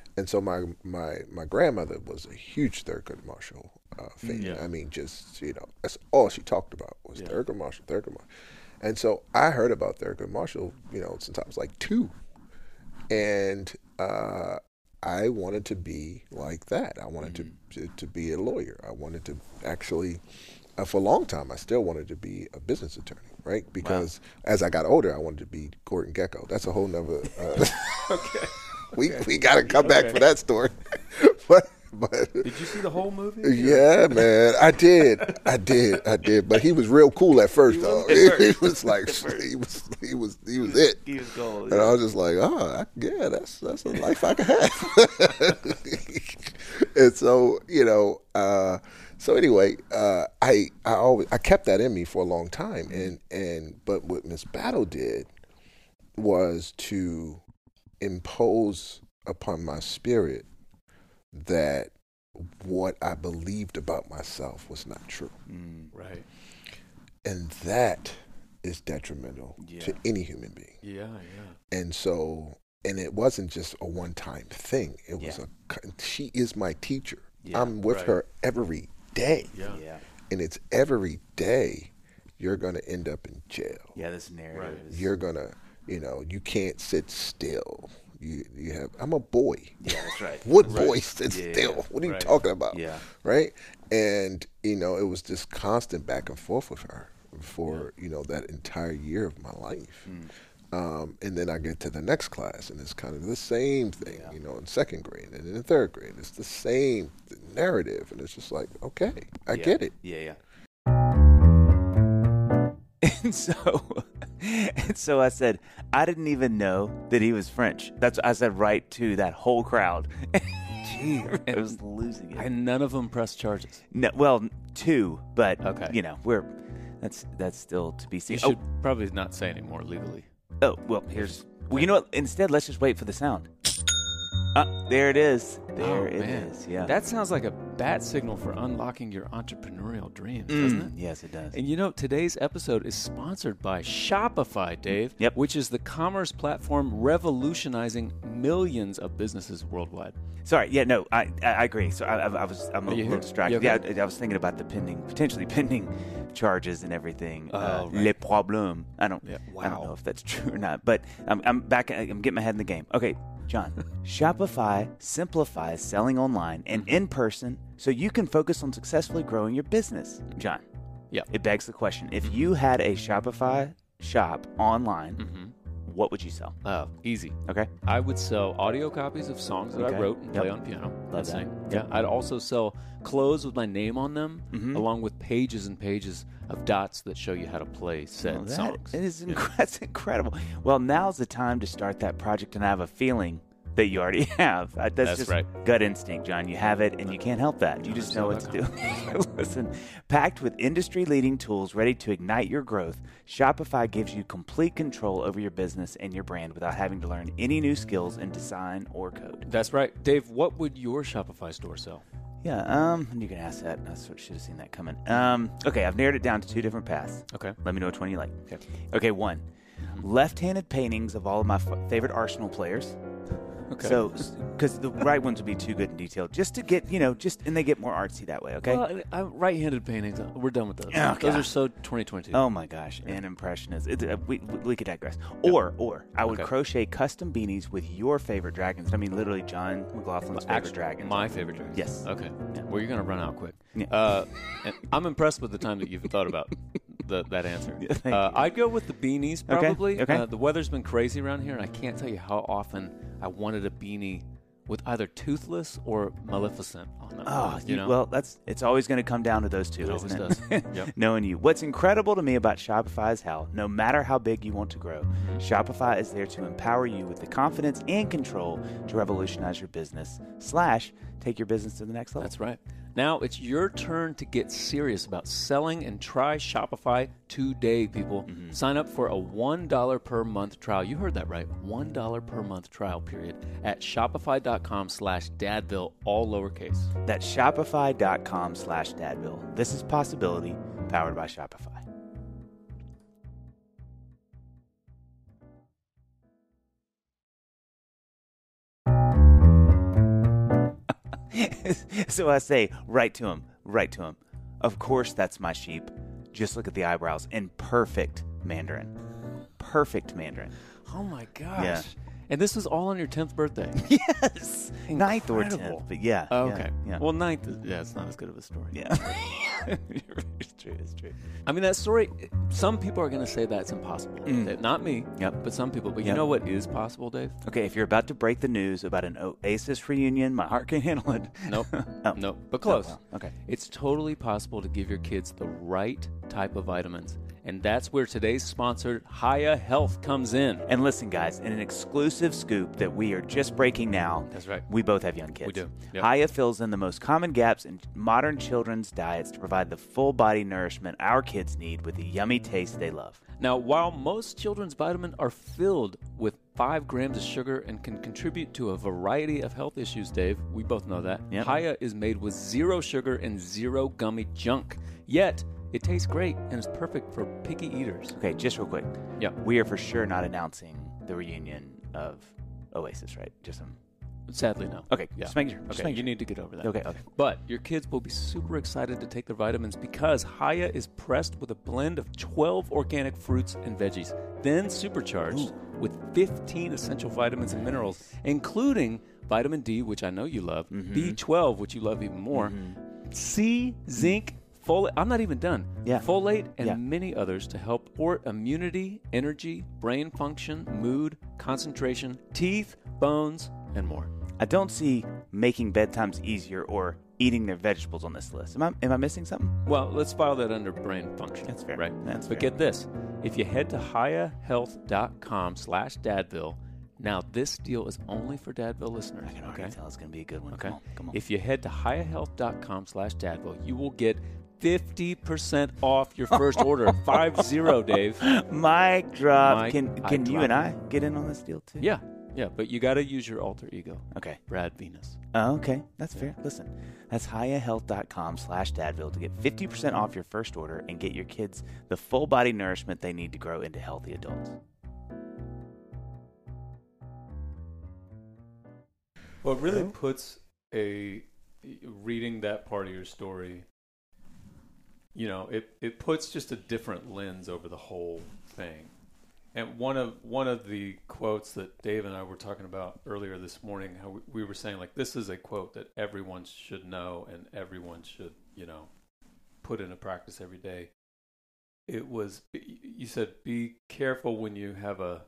And so my my my grandmother was a huge Thurgood Marshall uh, fan. Yeah. I mean, just you know, that's all she talked about was Yeah. Thurgood Marshall, Thurgood Marshall. And so I heard about Thurgood Marshall, you know, since I was like two, and uh, I wanted to be like that. I wanted Mm-hmm. to, to to be a lawyer. I wanted to actually, uh, for a long time, I still wanted to be a business attorney, right? Because as I got older, I wanted to be Gordon Gekko. That's a whole nother. Uh, Okay. we we got to come back Okay. for that story, but but. Did you see the whole movie? Yeah, man, I did, I did, I did. But he was real cool at first, though. At He, first. was like, At first. he was, he was, he was it. He was gold. And I was just like, oh, I, yeah, that's that's a life I can have. And so, you know, uh, so anyway, uh, I I always I kept that in me for a long time, and and but what Miss Battle did was to impose upon my spirit that what I believed about myself was not true, Mm, Right. and that is detrimental Yeah. to any human being. Yeah, yeah. And so, and it wasn't just a one-time thing. It was Yeah. a. She is my teacher. Yeah, I'm with right. her every day, Yeah. yeah. and it's every day. You're gonna end up in jail. Yeah, this narrative Right. is. You're gonna, you know, you can't sit still. You you have. I'm a boy. Yeah, that's right. What Right. boy sits Yeah, still? yeah. What are you Right. talking about? Yeah. Right? And, you know, it was just constant back and forth with her for, you know, that entire year of my life. Mm. Um, and then I get to the next class, and it's kind of the same thing, Yeah. you know, in second grade and in third grade. It's the same narrative. And it's just like, okay, I Yeah. get it. Yeah, yeah. And so, and so I said, I didn't even know that he was French. That's what I said right to that whole crowd. Gee, I was losing it. and none of them pressed charges. No, well, two, but Okay. you know, we're that's that's still to be You seen. should probably not say anymore legally. Oh, oh, well, here's. Well, you know what? Instead, let's just wait for the sound. Uh, there it is. There Oh, it man. is. Yeah. That sounds like a bad signal for unlocking your entrepreneurial dreams, Mm, doesn't it? Yes, it does. And you know, today's episode is sponsored by Shopify, Dave. Yep. Which is the commerce platform revolutionizing millions of businesses worldwide. Sorry. Yeah. No. I I, I agree. So I, I, I was I'm a Are you little here? distracted. You Yeah. okay? I, I was thinking about the pending, potentially pending charges and everything. uh, Oh, right. Les problèmes. I don't. Yeah. I don't Wow. know if that's true or not. But I'm I'm back. I'm getting my head in the game. Okay, John. Shopify simplifies selling online and in person, so you can focus on successfully growing your business. John. Yeah. It begs the question: if you had a Shopify shop online, Mm-hmm. what would you sell? Oh, easy. Okay. I would sell audio copies of songs that Okay. I wrote and Yep. play on piano. Love and that. sing. Yep. Yeah. I'd also sell clothes with my name on them, Mhm. along with pages and pages of dots that show you how to play said Well, that songs. is Yeah. inc- that's incredible. Well, now's the time to start that project, and I have a feeling that you already have. Uh, That's, That's just right. gut instinct, John. You have it, and you can't help that. You just know what to do. Listen, packed with industry-leading tools ready to ignite your growth, Shopify gives you complete control over your business and your brand without having to learn any new skills in design or code. That's right. Dave, what would your Shopify store sell? Yeah, um, you can ask that. I sort of should have seen that coming. Um, okay, I've narrowed it down to two different paths. Okay. Let me know which one you like. Okay. Okay, one. Left-handed paintings of all of my f- favorite Arsenal players. Okay. So, because the right ones would be too good and detailed, just to get, you know, just and they get more artsy that way. Okay. Well, I, I, right-handed paintings, uh, we're done with those. Oh, those God. are so twenty twenty-two. Oh my gosh, and impressionist. It, uh, we we could digress. Or or I would Okay. crochet custom beanies with your favorite dragons. I mean, literally John McLaughlin's favorite Actually, dragons. my favorite dragon. Yes. Okay. Yeah. Well, you're going to run out quick. Yeah. Uh, and I'm impressed with the time that you've thought about the, that answer. Yeah, thank uh, you. I'd go with the beanies, Okay, probably. okay. Uh, the weather's been crazy around here, and I can't tell you how often I wanted a beanie with either Toothless or Maleficent on them. Oh, you you- know? well, that's it's always going to come down to those two, It isn't always it? does. Yep. Knowing you. What's incredible to me about Shopify is how, no matter how big you want to grow, Mm-hmm. Shopify is there to empower you with the confidence and control to revolutionize your business slash take your business to the next level. That's right. Now it's your turn to get serious about selling and try Shopify today, people. Mm-hmm. Sign up for a one dollar per month trial. You heard that right. one dollar per month trial period at shopify.com slash dadville, all lowercase. That's shopify.com slash dadville. This is Possibility, powered by Shopify. So I say, right to him, right to him. Of course, that's my sheep. Just look at the eyebrows in perfect Mandarin. Perfect Mandarin. Oh my gosh. Yeah. And this was all on your tenth birthday. Yes. Ninth or Incredible. tenth, but yeah. Oh, yeah, okay. Yeah. Well, ninth, is, yeah, it's not as good of a story. yeah. It's true. It's true. I mean, that story, some people are going to say that's impossible. Mm. That- Not me, Yep. but some people. But you Yep. know what is possible, Dave? Okay, if you're about to break the news about an Oasis reunion, my heart can't handle it. Nope. Oh. Nope. But close. Oh, well, okay. It's totally possible to give your kids the right type of vitamins. And that's where today's sponsor, Hiya Health, comes in. And listen, guys, in an exclusive scoop that we are just breaking now, That's right. we both have young kids. We do. Yep. Hiya fills in the most common gaps in modern children's diets to provide the full body nourishment our kids need with the yummy taste they love. Now, while most children's vitamins are filled with five grams of sugar and can contribute to a variety of health issues, Dave, we both know that, Yep. Hiya is made with zero sugar and zero gummy junk. Yet, it tastes great and is perfect for picky eaters. Okay, just real quick. Yeah. We are for sure not announcing the reunion of Oasis, right? Just some. Sadly, no. Okay, Yeah. just making sure. Just Okay, making you sure. need to get over that. Okay, okay. But your kids will be super excited to take their vitamins because Hiya is pressed with a blend of twelve organic fruits and veggies, then supercharged with fifteen essential vitamins and minerals, including vitamin D, which I know you love, Mm-hmm. B twelve, which you love even more, C, zinc, folate. I'm not even done. Yeah. Folate and Yeah. many others to help support immunity, energy, brain function, mood, concentration, teeth, bones, and more. I don't see making bedtimes easier or eating their vegetables on this list. Am I am I missing something? Well, let's file that under brain function. That's fair. Right? That's but fair. get this. If you head to hiyahealth.com slash dadville, now this deal is only for Dadville listeners. I can already tell it's going to be a good one. Okay. Come on, come on. If you head to hiyahealth.com slash dadville, you will get fifty percent off your first order. Five zero, Dave. Mic drop. Mic can can you drop. and I get in on this deal too? Yeah. Yeah, but you got to use your alter ego, Okay. Brad Venus. Oh, okay. That's fair. Listen, that's hiyahealth.com slash dadville to get fifty percent off your first order and get your kids the full body nourishment they need to grow into healthy adults. Well, it really puts a reading that part of your story, you know, it, it puts just a different lens over the whole thing. And one of one of the quotes that Dave and I were talking about earlier this morning, how we, we were saying, like, this is a quote that everyone should know and everyone should, you know, put into practice every day. It was, you said, be careful when you have a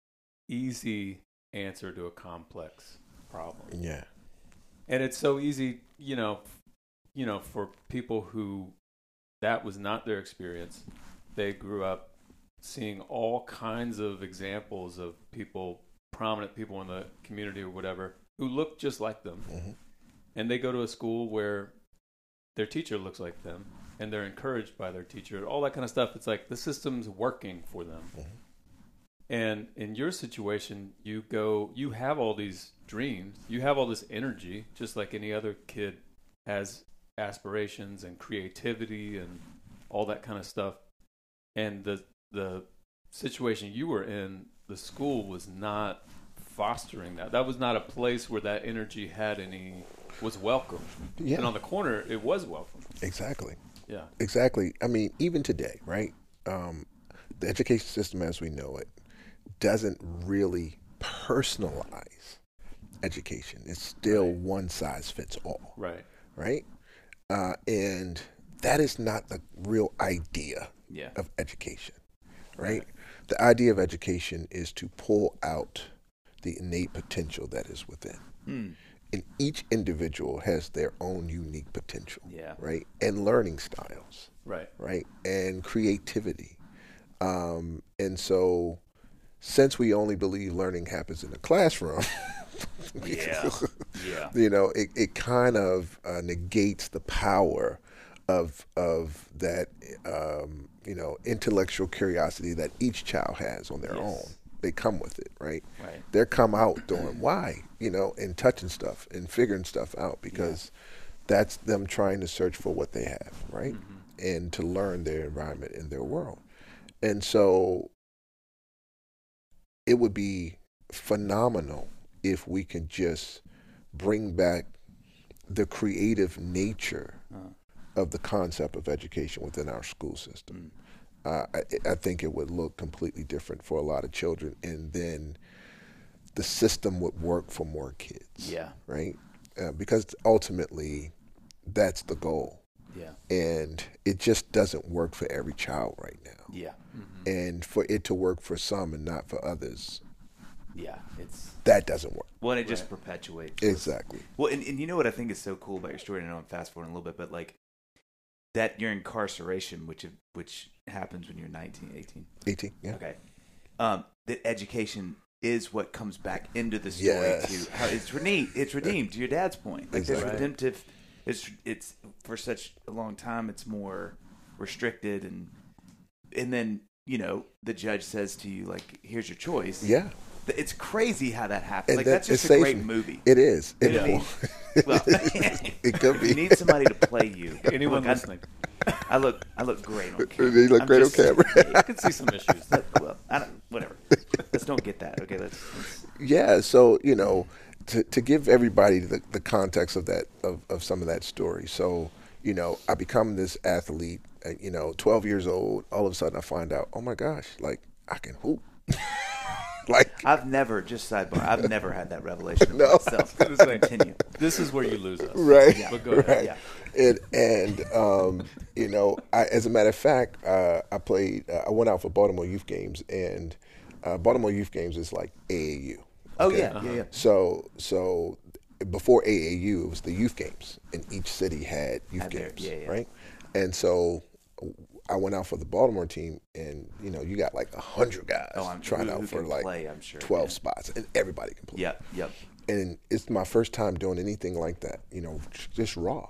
easy answer to a complex problem. Yeah. And it's so easy, you know, you know, for people who that was not their experience. They grew up seeing all kinds of examples of people, prominent people in the community or whatever, who look just like them. Mm-hmm. And they go to a school where their teacher looks like them and they're encouraged by their teacher, all that kind of stuff. It's like the system's working for them. Mm-hmm. And in your situation, you go, you have all these dreams, you have all this energy, just like any other kid has aspirations and creativity and all that kind of stuff. And the the situation you were in, the school was not fostering that. That was not a place where that energy had any, was welcome. Yeah. And on the corner, it was welcome. Exactly. Yeah. Exactly. I mean, even today, right? Um, the education system as we know it doesn't really personalize education. It's still Right. one size fits all, Right. right? Uh, and that is not the real idea Yeah. of education, right? Right. The idea of education is to pull out the innate potential that is within. Hmm. And each individual has their own unique potential, Yeah. right? And learning styles, Right. right? And creativity. Um, and so, since we only believe learning happens in the classroom, Yeah. Yeah. you know, it, it kind of uh, negates the power of of that, um, you know, intellectual curiosity that each child has on their Yes. own. They come with it, right? Right. They come out doing why, you know, and touching stuff and figuring stuff out because that's them trying to search for what they have, right? Mm-hmm. And to learn their environment and their world. And so it would be phenomenal if we can just bring back the creative nature Uh, of the concept of education within our school system. mm. Uh, I, I think it would look completely different for a lot of children, and then the system would work for more kids. Yeah. Right? Uh, because ultimately, that's the goal. Yeah. And it just doesn't work for every child right now. Yeah. Mm-hmm. And for it to work for some and not for others, Yeah. It's that doesn't work. well, and it just Right. perpetuates. Exactly. Well, and, and you know what I think is so cool about your story, and I know I'm fast forwarding a little bit, but like that your incarceration, which which happens when you're nineteen, eighteen. eighteen, yeah. Okay. Um, that education is what comes back into the story Yes. to how it's redeemed. It's redeemed to your dad's point. Like Exactly. there's redemptive. It's it's for such a long time. It's more restricted, and and then you know the judge says to you like, "Here's your choice." Yeah. It's crazy how that happens. And Like that- that's just it a saves great me. movie. It is. It, You know what I mean? Well, it could be. you need somebody to play you. Anyone Look, I- listening? I look, I look great on camera. They look I'm great on just- camera. I could see some issues. Well, I don't, whatever. Let's don't get that. Okay, let's. let's Yeah, so you know, to to give everybody the, the context of that of, of some of that story. So you know, I become this athlete. uh, You know, twelve years old. All of a sudden, I find out, oh my gosh, like I can hoop. Like I've never, just sidebar, I've never had that revelation of No. myself. I was gonna say, Continue. This is where you lose us. right, Yeah. But go ahead. right. Yeah. And and um, you know, I, as a matter of fact, uh, I played. Uh, I went out for Baltimore Youth Games, and uh, Baltimore Youth Games is like A A U. Oh okay? yeah, yeah, yeah. So so before A A U, it was the youth games, and each city had youth Had their- games, yeah, yeah. right? And so I went out for the Baltimore team, and you know, you got like a hundred guys Oh, I'm trying who, out who for can like play, I'm sure. twelve yeah. spots, and everybody can play. Yep, yep. And it's my first time doing anything like that, you know, just raw.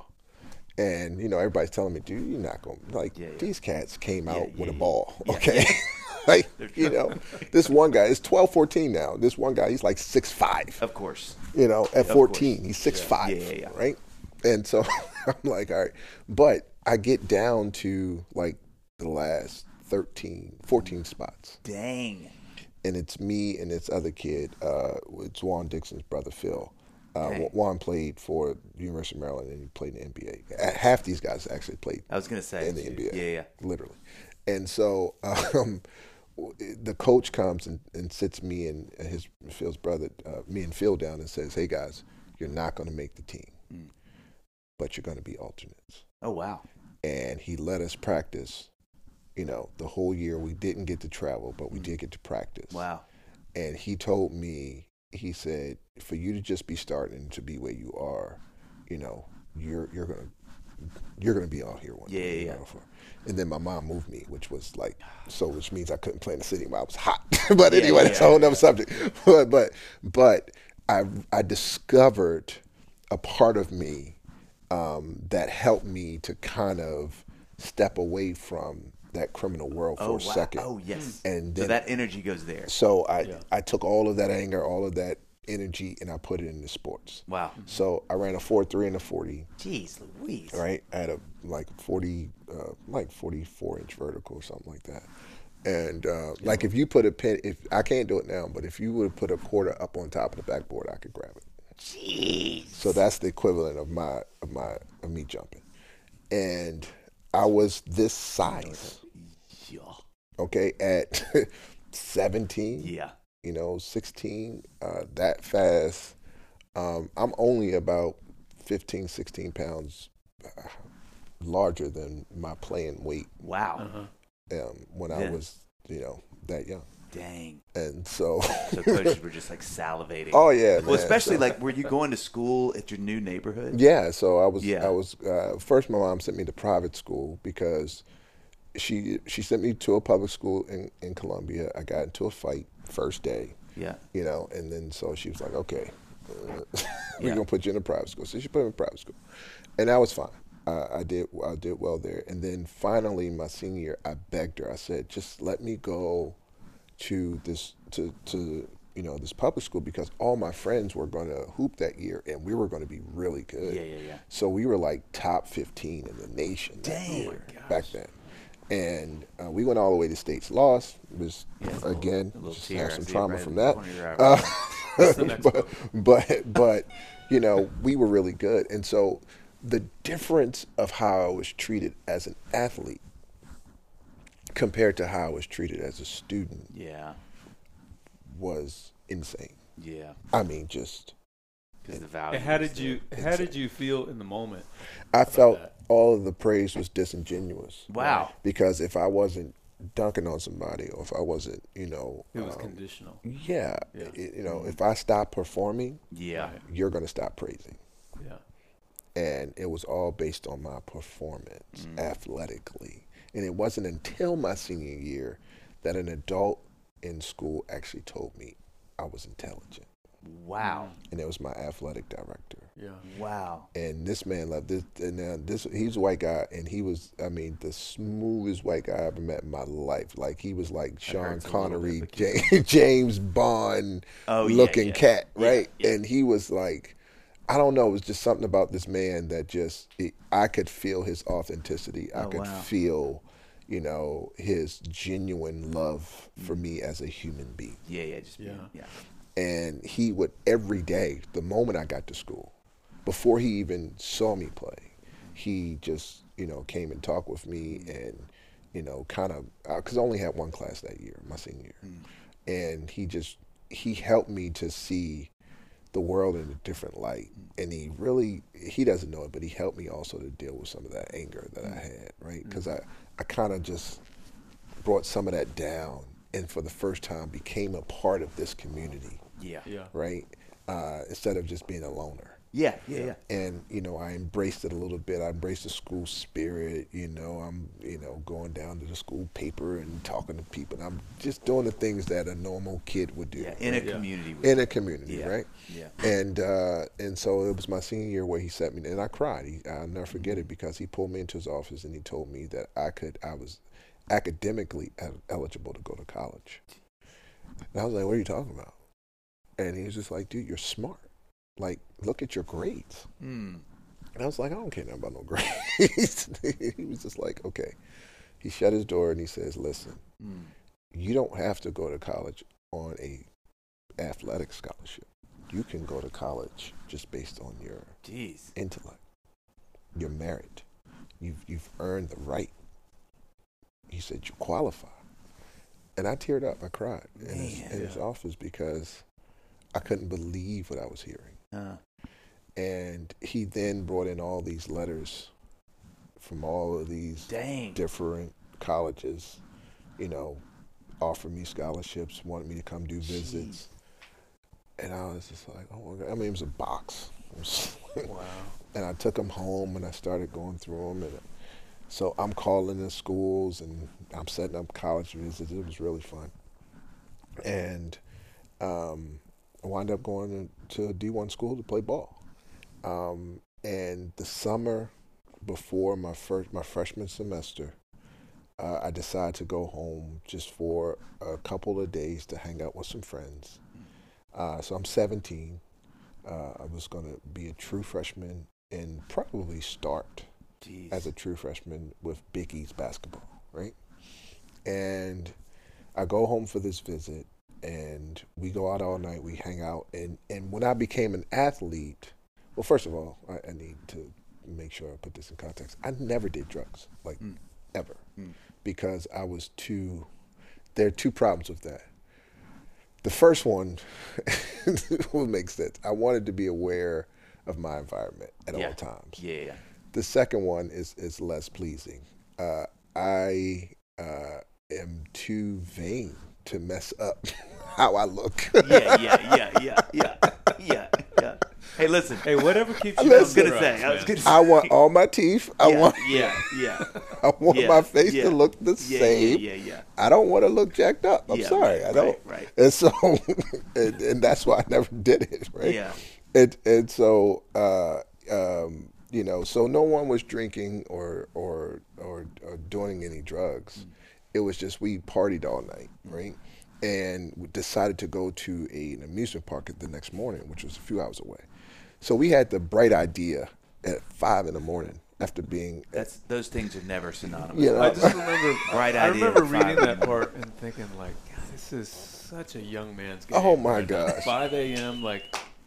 And you know, everybody's telling me, dude, you're not gonna like Yeah, yeah. these cats came Yeah, out yeah, with a yeah. ball, Yeah, okay? yeah. Like They're you true. know, this one guy is twelve, fourteen now. This one guy, he's like six five. Of course. You know, at Of fourteen, course. he's six five, Yeah, yeah, yeah. right? And so I'm like, all right, but I get down to like the last thirteen, fourteen spots, Dang. and it's me and this other kid. Uh, it's Juan Dixon's brother, Phil. Uh, Okay. Juan played for the University of Maryland, and he played in the N B A. Half these guys actually played I was gonna say. in the N B A, Yeah, yeah. literally. And so um, the coach comes and, and sits me and his Phil's brother, uh, me and Phil down, and says, "Hey guys, you're not going to make the team, Mm. but you're going to be alternates." Oh wow. And he let us practice. You know, the whole year we didn't get to travel, but we Mm. did get to practice. Wow. And he told me, he said, for you to just be starting to be where you are, you know, you're you're gonna you're gonna be out here one Yeah, day. yeah, you yeah. know, for- And then my mom moved me, which was like, so which means I couldn't play in the city while I was hot. But Yeah, anyway, yeah, that's a whole yeah. nother subject. But but but I I discovered a part of me um, that helped me to kind of step away from that criminal world for Oh a wow. second. Oh yes. And so then that energy goes there. so I, Yeah. I took all of that anger, all of that energy, and I put it into sports. Wow. So I ran a four three and a forty. Jeez Louise. Right, I had a like forty, uh, like forty-four inch vertical or something like that. And uh, like if you put a pin, if I can't do it now, but if you would put a quarter up on top of the backboard, I could grab it. Jeez. So that's the equivalent of my of my of me jumping. And I was this size, Yeah. okay, at seventeen. Yeah. You know, sixteen, uh, that fast. Um, I'm only about fifteen, sixteen pounds uh, larger than my playing weight Wow. Uh-huh. um, when I Yeah. was, you know, that young. Dang. And so, So coaches were just like salivating. oh yeah, man. Well, especially So- like, were you going to school at your new neighborhood? yeah. So I was, Yeah. I was uh, first. My mom sent me to private school because she she sent me to a public school in in Columbia. I got into a fight first day. Yeah. You know, and then so she was like, okay, uh, we're Yeah. gonna put you in a private school. So she put me in private school, and I was fine. Uh, I did I did well there, and then finally my senior year, I begged her. I said, just let me go to this to to you know this public school because all my friends were gonna hoop that year, and we were gonna be really good. Yeah, yeah, yeah. So we were like top fifteen in the nation that Dang. year, Oh my back then. And uh, we went all the way to states, lost. It was Yeah, it's a little- again a little just tear. have I some see it trauma right from in the that. corner of your eye Uh, right That's the next but, book. but but you know, we were really good. And so the difference of how I was treated as an athlete compared to how I was treated as a student Yeah. was insane. Yeah. I mean, just Because the value. And how is did you there. how did you feel in the moment? I felt that? all of the praise was disingenuous. Wow. Because if I wasn't dunking on somebody, or if I wasn't, you know, It was um, conditional. yeah, Yeah. it- you know, if I stopped performing, Yeah. Right. you're going to stop praising. Yeah. And it was all based on my performance Mm. athletically. And it wasn't until my senior year that an adult in school actually told me I was intelligent. Wow. And it was my athletic director. Yeah. Wow. And this man loved this. And uh, this, he's a white guy, and he was, I mean, the smoothest white guy I ever met in my life. Like, he was like Sean hurts a little Connery, bit, but James, James Bond Oh, yeah, looking yeah. cat, Yeah, right? yeah. And he was like, I don't know, it was just something about this man that just, it, I could feel his authenticity. I Oh, could wow. feel, you know, his genuine love for me as a human being. Yeah. Yeah. Just Yeah. Yeah. And he would every day, the moment I got to school, before he even saw me play, he just, you know, came and talked with me and, you know, kind of, because I only had one class that year, my senior year. Mm. And he just, he helped me to see the world in a different light. And he really, he doesn't know it, but he helped me also to deal with some of that anger that I had, right? Because I, I kind of just brought some of that down, and for the first time became a part of this community, Yeah. Yeah. right? Uh, instead of just being a loner. Yeah. Yeah. Yeah. And, you know, I embraced it a little bit. I embraced the school spirit. You know, I'm, you know, going down to the school paper and talking to people. I'm just doing the things that a normal kid would do. Yeah. In a Yeah. community. With in a community, Yeah. right? Yeah. And uh, and so it was my senior year where he set me, and I cried. He, I'll never forget it, because he pulled me into his office and he told me that I could, I was academically el- eligible to go to college. And I was like, what are you talking about? And he was just like, dude, you're smart. Like, look at your grades. Mm. And I was like, I don't care nothing about no grades. He was just like, okay. He shut his door and he says, listen, Mm. you don't have to go to college on a athletic scholarship. You can go to college just based on your Jeez. intellect, your merit. You've you've earned the right. He said you qualify. And I teared up. I cried in his, Man. in his office because I couldn't believe what I was hearing. Uh, And he then brought in all these letters from all of these dang. different colleges, you know, offered me scholarships, wanted me to come do visits. And I was just like, oh my God. I mean, it was a box. It was Wow. and I took them home and I started going through them. And so I'm calling the schools and I'm setting up college visits. It was really fun. And um, I wound up going to D one school to play ball. Um, and the summer before my first my freshman semester, uh, I decided to go home just for a couple of days to hang out with some friends. Uh, so I'm seventeen. Uh, I was going to be a true freshman and probably start Jeez. as a true freshman with Big East basketball, right? And I go home for this visit, and we go out all night. We hang out, and, and when I became an athlete, well, first of all, I, I need to make sure I put this in context. I never did drugs, like Mm. ever, Mm. because I was too. There are two problems with that. The first one will make sense. I wanted to be aware of my environment at Yeah. all times. Yeah. Yeah. The second one is is less pleasing. Uh, I uh, am too vain to mess up how I look. Yeah. Yeah. Yeah. Yeah. Yeah. Yeah. Yeah. Hey, listen. Hey, whatever keeps you I was on gonna drugs, say. I was man. gonna say. I want all my teeth. I yeah, want Yeah. Yeah. I want Yeah, my face yeah. to look the Yeah. same. Yeah. Yeah. Yeah. I don't want to look jacked up. I'm Yeah, sorry. right, I don't. right, right. And so, and, and that's why I never did it. Right. Yeah. And and so, uh, um, you know, so no one was drinking or or or, or doing any drugs. Mm. It was just we partied all night, right? And we decided to go to a, an amusement park the next morning, which was a few hours away. So we had the bright idea at five in the morning after being. That's those things are never synonymous. You know, I just remember. Bright I idea remember at reading five that a.m. part and thinking, like, God, this is such a young man's game. Oh, my right now. gosh. five a.m. Like,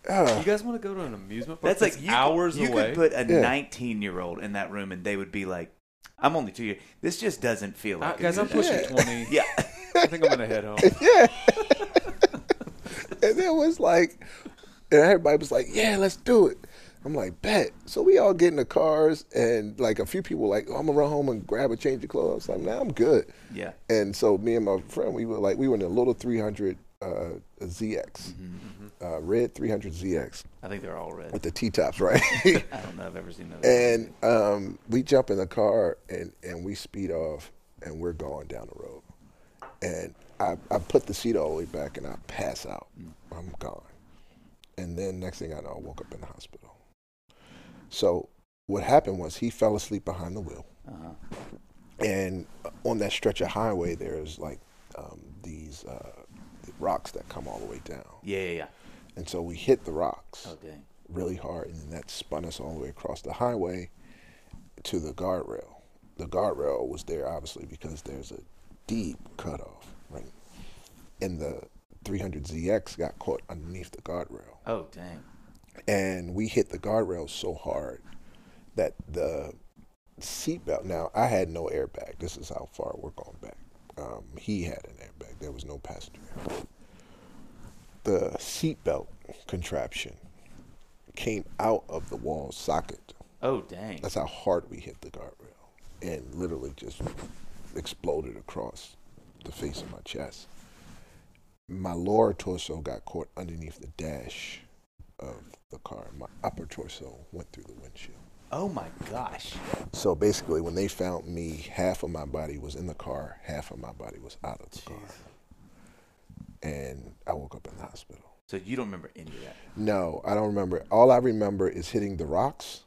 uh, You guys want to go to an amusement park? That's like you, hours you away. could put a Yeah. nineteen-year-old in that room, and they would be like, "I'm only two years. This just doesn't feel Uh, like." a guys, I'm good pushing idea." twenty. Yeah. I think I'm gonna head home. yeah. And it was like, and everybody was like, yeah, let's do it. I'm like, bet. So we all get in the cars, and like a few people were like, oh, I'm gonna run home and grab a change of clothes. I was like, nah, I'm good. Yeah. And so me and my friend, we were like, we were in a little three hundred uh, Z X, Mm-hmm. uh, red three hundred Z X I think they're all red. with the T-tops, right? I don't know if I've ever seen those. And um, we jump in the car and, and we speed off, and we're going down the road. And I, I put the seat all the way back, and I pass out. I'm gone. And then next thing I know, I woke up in the hospital. So what happened was he fell asleep behind the wheel. Uh-huh. And on that stretch of highway, there's like um, these uh, rocks that come all the way down. Yeah, yeah, yeah. And so we hit the rocks Oh, dang. really hard, and that spun us all the way across the highway to the guardrail. The guardrail was there obviously because there's a deep cutoff, right? And the three hundred Z X got caught underneath the guardrail. Oh, dang. And we hit the guardrail so hard that the seatbelt, now I had no airbag. This is how far we're going back. Um, he had an airbag. There was no passenger. The seatbelt contraption came out of the wall socket. Oh, dang. That's how hard we hit the guardrail, and literally just exploded across the face of my chest. My lower torso got caught underneath the dash of the car. My upper torso went through the windshield. Oh, my gosh. So basically, when they found me, half of my body was in the car, half of my body was out of the car. And I woke up in the hospital. So you don't remember any of that? No, I don't remember. All I remember is hitting the rocks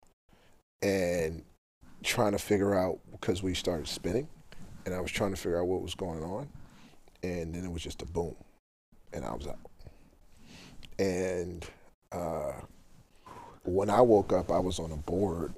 and trying to figure out, because we started spinning, and I was trying to figure out what was going on. And then it was just a boom, and I was out. And uh, when I woke up, I was on a board,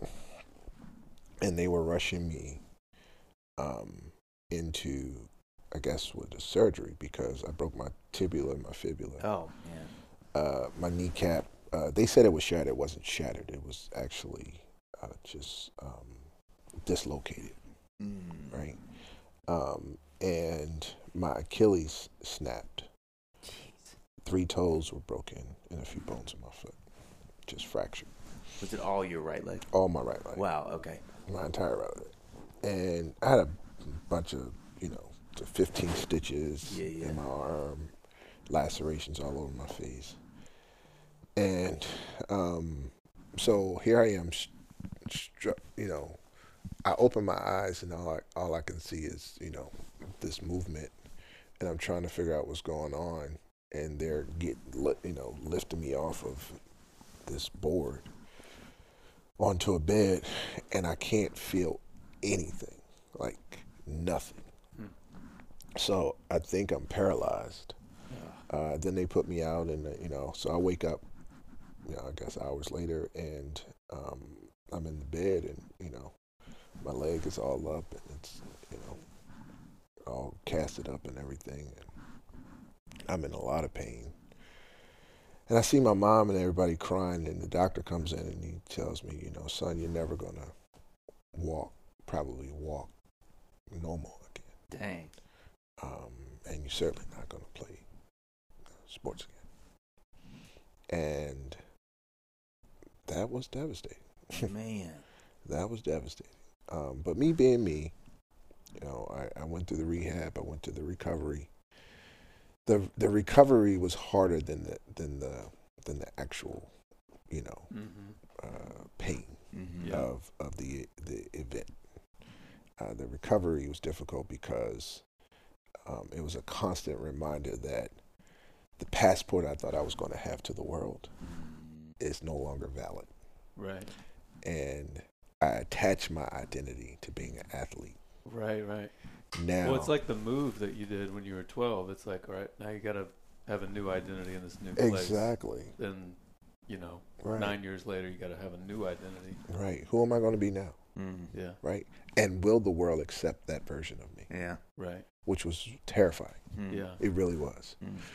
and they were rushing me um, into, I guess, with the surgery because I broke my tibula and my fibula. Oh, man. Uh, my kneecap, uh, they said it was shattered. It wasn't shattered. It was actually uh, just um, dislocated, Mm. right? Um, and my Achilles snapped. Jeez. Three toes were broken and a few bones in my foot, just fractured. Was it all your right leg? All my right leg. Wow, okay. My entire right leg. And I had a bunch of, you know, fifteen stitches Yeah, yeah. in my arm, lacerations all over my face. And um, so here I am, stru- you know, I open my eyes and all I, all I can see is, you know, this movement. And I'm trying to figure out what's going on. And they're getting, you know, lifting me off of this board onto a bed. And I can't feel anything, like nothing. Hmm. So I think I'm paralyzed. Uh, then they put me out, and uh, you know, so I wake up, you know, I guess hours later, and um, I'm in the bed, and you know, my leg is all up, and it's, you know, all casted up and everything, and I'm in a lot of pain. And I see my mom and everybody crying, and the doctor comes in and he tells me, you know, son, you're never gonna walk, probably walk normal again. Dang. Um, and you're certainly not going to play sports again. And that was devastating. Man. That was devastating. Um, but me being me, you know, I, I went through the rehab. I went to the recovery. The the recovery was harder than the than the than the actual, you know, Mm-hmm. uh, pain Mm-hmm. Yeah. of of the the event. Uh, the recovery was difficult because um, it was a constant reminder that the passport I thought I was going to have to the world is no longer valid. Right. And I attached my identity to being an athlete. Right, right. Now, Well, it's like the move that you did when you were twelve. It's like, all right, now you got to have a new identity in this new place. exactly Then, you know, right, nine years later, you got to have a new identity. right. Who am I going to be now? Mm-hmm. Yeah, Right, and will the world accept that version of me? Yeah. Mm-hmm. right. Which was terrifying. Mm. Yeah. It really was. Mm.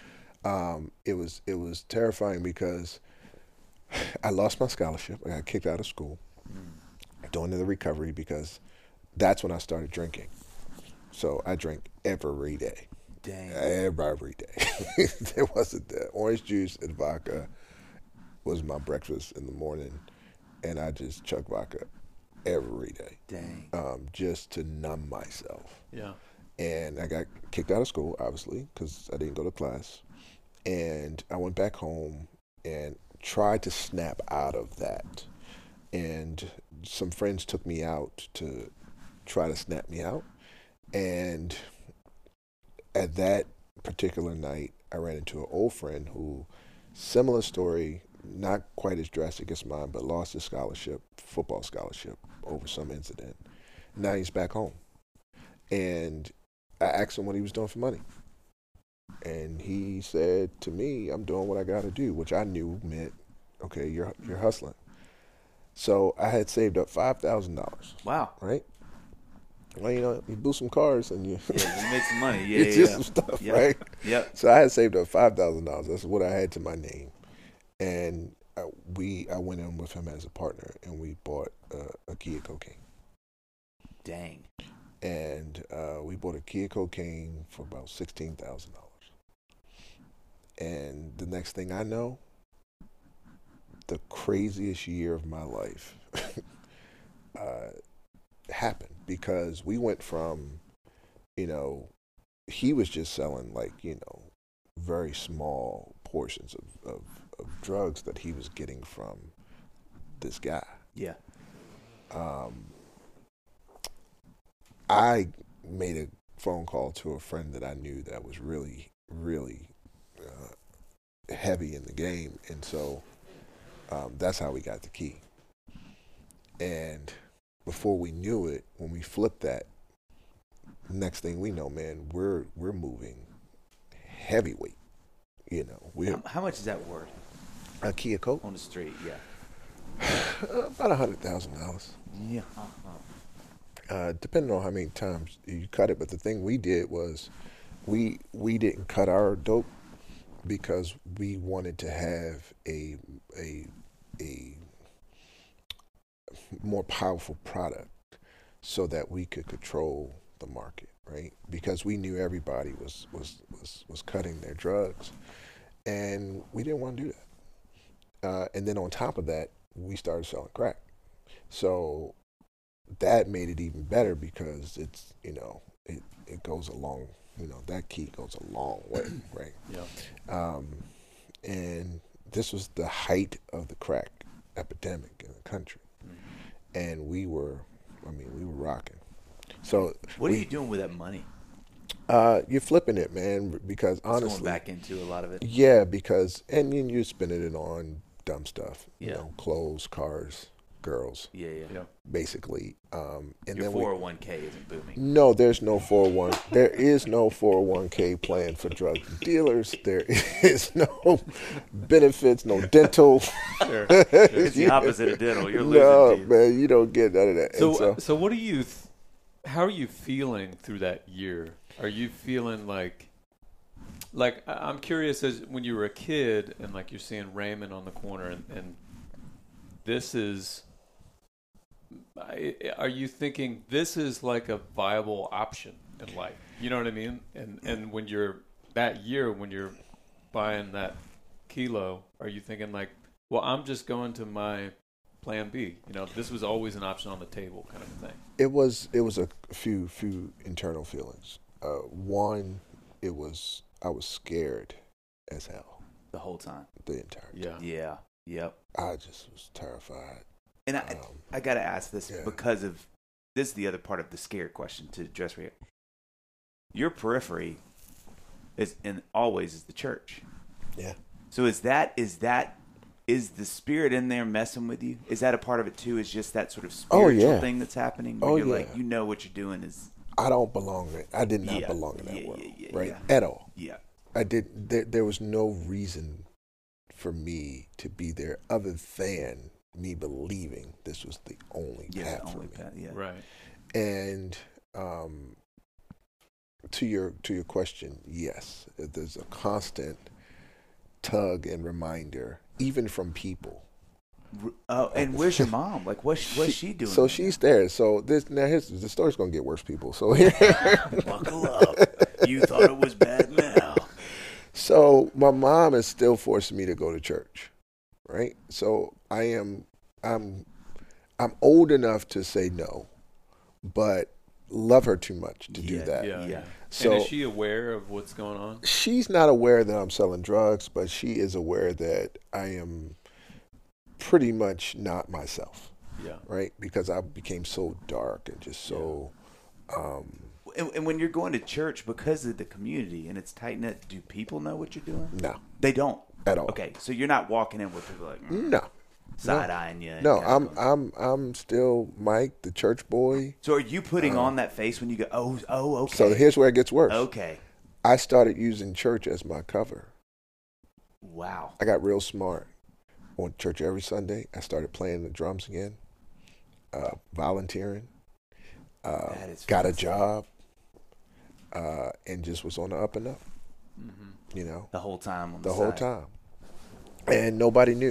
Um, it was it was terrifying because I lost my scholarship. I got kicked out of school Mm. during the recovery because that's when I started drinking. So I drank every day. Dang. Every day. There wasn't that. Orange juice and vodka was my breakfast in the morning, and I just chugged vodka every day. Dang. Um, just to numb myself. Yeah. And I got kicked out of school, obviously, because I didn't go to class. And I went back home and tried to snap out of that. And some friends took me out to try to snap me out. And at that particular night, I ran into an old friend who, similar story, not quite as drastic as mine, but lost his scholarship, football scholarship, over some incident. Now he's back home. And I asked him what he was doing for money. And he said to me, I'm doing what I got to do, which I knew meant, okay, you're you're hustling. So I had saved up five thousand dollars, Wow. right? Well, you know, you boost some cars and you, Yeah, you made some money. Yeah, you yeah, do yeah. some stuff, Yep. right? Yep. So I had saved up five thousand dollars. That's what I had to my name. And I, we, I went in with him as a partner, and we bought uh, a Kia Cocaine. Dang. And uh, we bought a Kia Cocaine for about sixteen thousand dollars. And the next thing I know, the craziest year of my life uh, happened, because we went from, you know, he was just selling like, you know, very small portions of, of, of drugs that he was getting from this guy. Yeah. Um, I made a phone call to a friend that I knew that was really, really uh, heavy in the game. And so um, that's how we got the key. And before we knew it, when we flipped that, next thing we know, man, we're we're moving heavyweight. You know, we're How, how much is that worth a Kia Coke, on the street? Yeah. about a hundred thousand dollars. Yeah. Uh, depending on how many times you cut it. But the thing we did was we we didn't cut our dope because we wanted to have a a a more powerful product so that we could control the market, right? Because we knew everybody was was was, was cutting their drugs, and we didn't want to do that. Uh, and then on top of that, we started selling crack. So that made it even better because it's, you know, it, it goes a long, you know, that key goes a long way, right? Yeah. Um, and this was the height of the crack epidemic in the country. Mm-hmm. And we were, I mean, we were rocking. So What we, are you doing with that money? Uh, you're flipping it, man, because It's honestly. going back into a lot of it. Yeah, because, and then you're spending it on dumb stuff, you Yeah. know, clothes, cars, girls, Yeah, yeah. Yeah. basically. Um, and Your then we, four oh one k isn't booming. no, there's no four oh one. There is no four oh one k plan for drug dealers. There is no benefits, no dental. Sure. It's the opposite of dental. You're losing. No, teeth. man, you don't get none of that. So, And so, so what do you? Th- how are you feeling through that year? Are you feeling like, like I- I'm curious, as when you were a kid and like you're seeing Raymond on the corner, and, and this is, I- are you thinking this is like a viable option in life? You know what I mean? And and when you're that year, when you're buying that kilo, are you thinking like, well, I'm just going to my plan B? You know, this was always an option on the table, kind of thing. it was it was a few few internal feelings. Uh, one, it was I was scared as hell The whole time. the entire time. Yeah. Yeah. Yep. I just was terrified. And I, Um, I got to ask this yeah. because of this is the other part of the scared question to address for you. Your periphery is and always is the church. yeah. So is that is that is the spirit in there messing with you? Is that a part of it too? Is just that sort of Oh, spiritual yeah. thing that's happening? Where Oh, you're yeah. like, you know what you're doing is I don't belong in. I did not Yeah, belong in that yeah, world, yeah, yeah, right? yeah. At all. yeah. I did. There, there was no reason for me to be there other than me believing this was the only Yeah, path the for only me. path, yeah. Right. And um, to your to your question, yes, there's a constant tug and reminder, even from people. Oh, and where's your mom? Like, what's what's she doing? So she's there. So this now here's the story's gonna get worse, people. So here, buckle up. You thought it was bad now. So my mom is still forcing me to go to church, right? So I am, I'm, I'm old enough to say no, but love her too much to Yeah, do that. Yeah, yeah. So and is she aware of what's going on? she's not aware that I'm selling drugs, but she is aware that I am pretty much not myself, Yeah. right? Because I became so dark and just so. Um, And, and when you're going to church, because of the community and it's tight knit, do people know what you're doing? no, They don't at all. Okay, so you're not walking in with people like mm, No, side eyeing you. and no. kinda I'm going- I'm I'm still Mike, the church boy. So are you putting on that face when you go? Oh, oh, okay. So here's where it gets worse. Okay. I started using church as my cover. Wow. I got real smart. I went to church every Sunday. I started playing the drums again, uh, volunteering, uh, That is got a fantastic. job, uh, and just was on the up and up, Mm-hmm. you know, The whole time on the, the whole side. time. And nobody knew.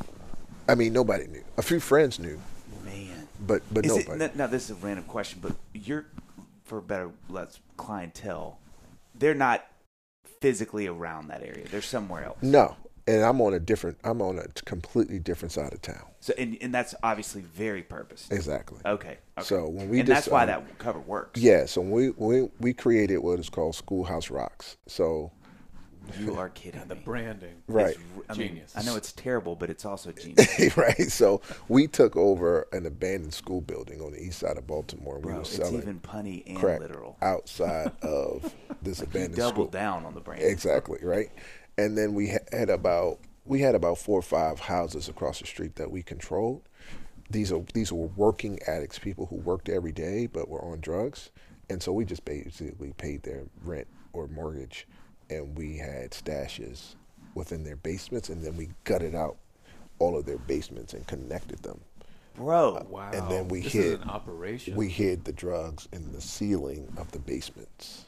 I mean, nobody knew. A few friends knew, Man. but but Is nobody. it, now, this is a random question, but you're, for better, less clientele, they're not physically around that area. They're somewhere else. No, and I'm on a different. I'm on a completely different side of town. So, and, and that's obviously very purposeful. Exactly. Okay. okay. So when we and just, that's why um, that cover works. Yeah. So when we we we created what is called Schoolhouse Rocks. So You are kidding The me. branding. right. It's r- I mean, Genius. I know it's terrible, but it's also genius. right. So we took over an abandoned school building on the east side of Baltimore, and we Bro, were it's selling even punny and crack literal. outside of this You abandoned doubled school. down on the brand. Exactly. Right. And then we ha- had about we had about four or five houses across the street that we controlled. These are these were working addicts, people who worked every day but were on drugs, and so we just basically paid their rent or mortgage, and we had stashes within their basements, and then we gutted out all of their basements and connected them. Bro, Wow. And then we this hid is an operation. we hid the drugs in the ceiling of the basements.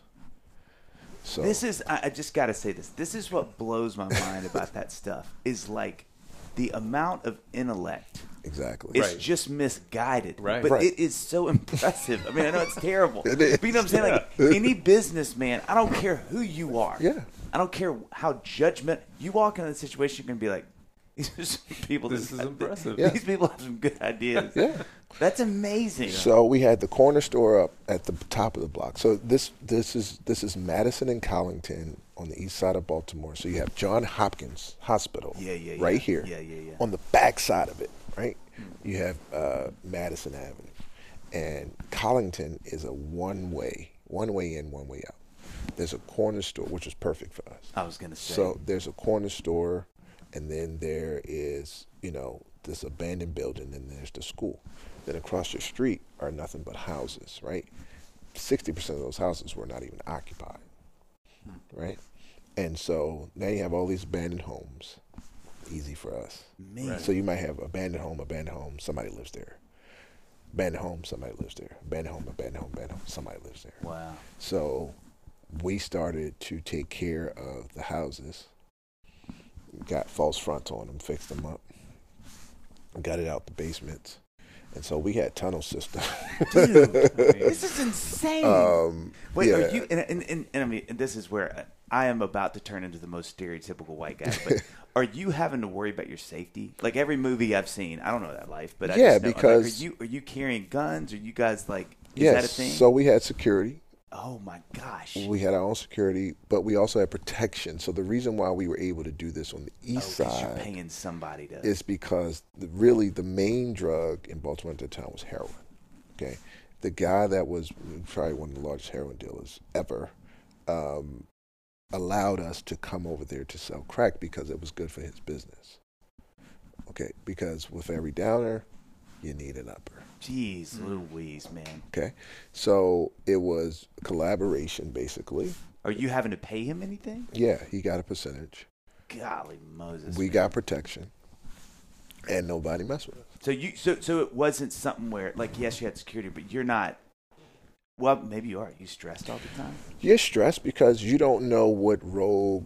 So this is, I, I just got to say this. This is what blows my mind about that stuff is like the amount of intellect. exactly. It's Right. just misguided. Right. But Right. it is so impressive. I mean, I know it's terrible. It is. But you know what I'm saying? Like, any businessman, I don't care who you are. Yeah. I don't care how judgment. You walk into a situation, you're going to be like, these are some people. This that- is impressive. Yeah. These people have some good ideas. Yeah. That's amazing. So we had the corner store up at the top of the block. So this this is this is Madison and Collington on the east side of Baltimore. So you have John Hopkins Hospital Yeah, yeah, yeah. right here Yeah, yeah, yeah. on the back side of it, right? You have uh, Madison Avenue. And Collington is a one way, one way in, one way out. There's a corner store, which is perfect for us. I was going to say. So there's a corner store, and then there is, you know, this abandoned building, and there's the school. Then across the street are nothing but houses, right? sixty percent of those houses were not even occupied, right? And so now you have all these abandoned homes. Easy for us. Man. Right. So you might have abandoned home, abandoned home, somebody lives there. Abandoned home, somebody lives there. Abandoned home, abandoned home, abandoned home, somebody lives there. Wow. So we started to take care of the houses, got false fronts on them, fixed them up, got it out the basements. And so we had tunnel system. Dude, this is insane. um, Wait, yeah. are you? And, and, and, and I mean, and this is where I am about to turn into the most stereotypical white guy. But are you having to worry about your safety? Like every movie I've seen, I don't know that life, but I Yeah, just know, because- like, are you are you carrying guns? Are you guys like? Is yes, that a thing? so we had security. oh my gosh. We had our own security, but we also had protection. So the reason why we were able to do this on the Oh, east 'cause you're side paying somebody to. is because the, really the main drug in Baltimore at the time was heroin. Okay, the guy that was probably one of the largest heroin dealers ever um, allowed us to come over there to sell crack because it was good for his business. Okay, because with every downer, you need an upper. Jeez, Louise, man. Okay, so it was collaboration basically. Are you having to pay him anything? Yeah, he got a percentage. Golly Moses. We man. got protection, and nobody messed with us. So you so so it wasn't something where like yes you had security but you're not. Well, maybe you are. Are you stressed all the time? You're stressed because you don't know what rogue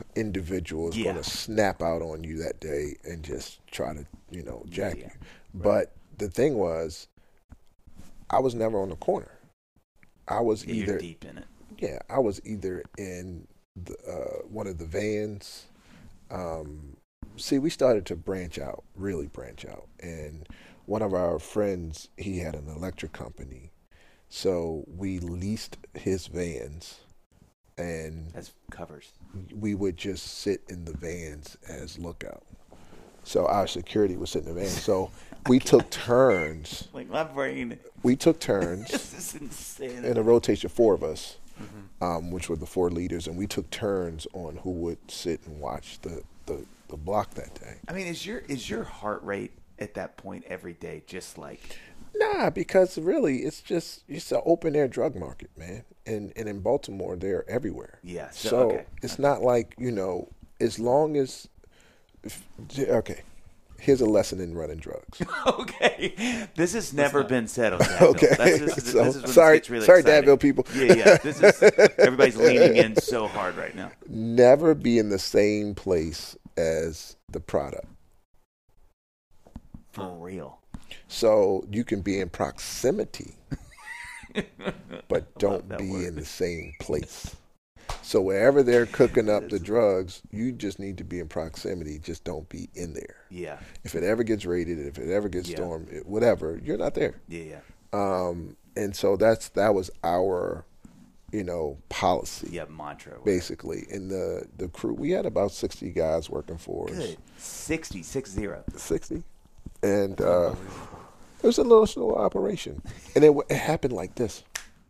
individual is Yeah. going to snap out on you that day and just try to, you know, jack Yeah. you. But the thing was, I was never on the corner. I was You're either deep in it. yeah, I was either in the, uh, one of the vans. Um, see, we started to branch out, really branch out, and one of our friends, he had an electric company, so we leased his vans, and As covers. we would just sit in the vans as lookout. So our security would sit in the van. So we took turns. Like my brain. We took turns This is insane. in a rotation, four of us, Mm-hmm. um, which were the four leaders, and we took turns on who would sit and watch the, the, the block that day. I mean, is your is your heart rate at that point every day just like? Nah, because really, it's just it's an open air drug market, man, and and in Baltimore, they're everywhere. Yeah. So, So okay. it's not like, you know, as long as, if, okay, here's a lesson in running drugs. Okay. This has never not- been said on Dadville. Okay, That's just, so, this is when sorry, it's really sorry, exciting. Dadville people. Yeah, yeah. This is everybody's leaning in so hard right now. Never be in the same place as the product. For real. So you can be in proximity, but don't that be word. in the same place. So wherever they're cooking up the drugs, you just need to be in proximity. Just don't be in there. Yeah. If it ever gets raided, if it ever gets Yeah. stormed, it- whatever, you're not there. Yeah. Yeah. Um, and so that's that was our, you know, policy Yeah. Mantra. basically. In the the crew, we had about sixty guys working for us. Good. Sixty. Six zero. sixty, and uh, it was a little slow operation, and it, it happened like this.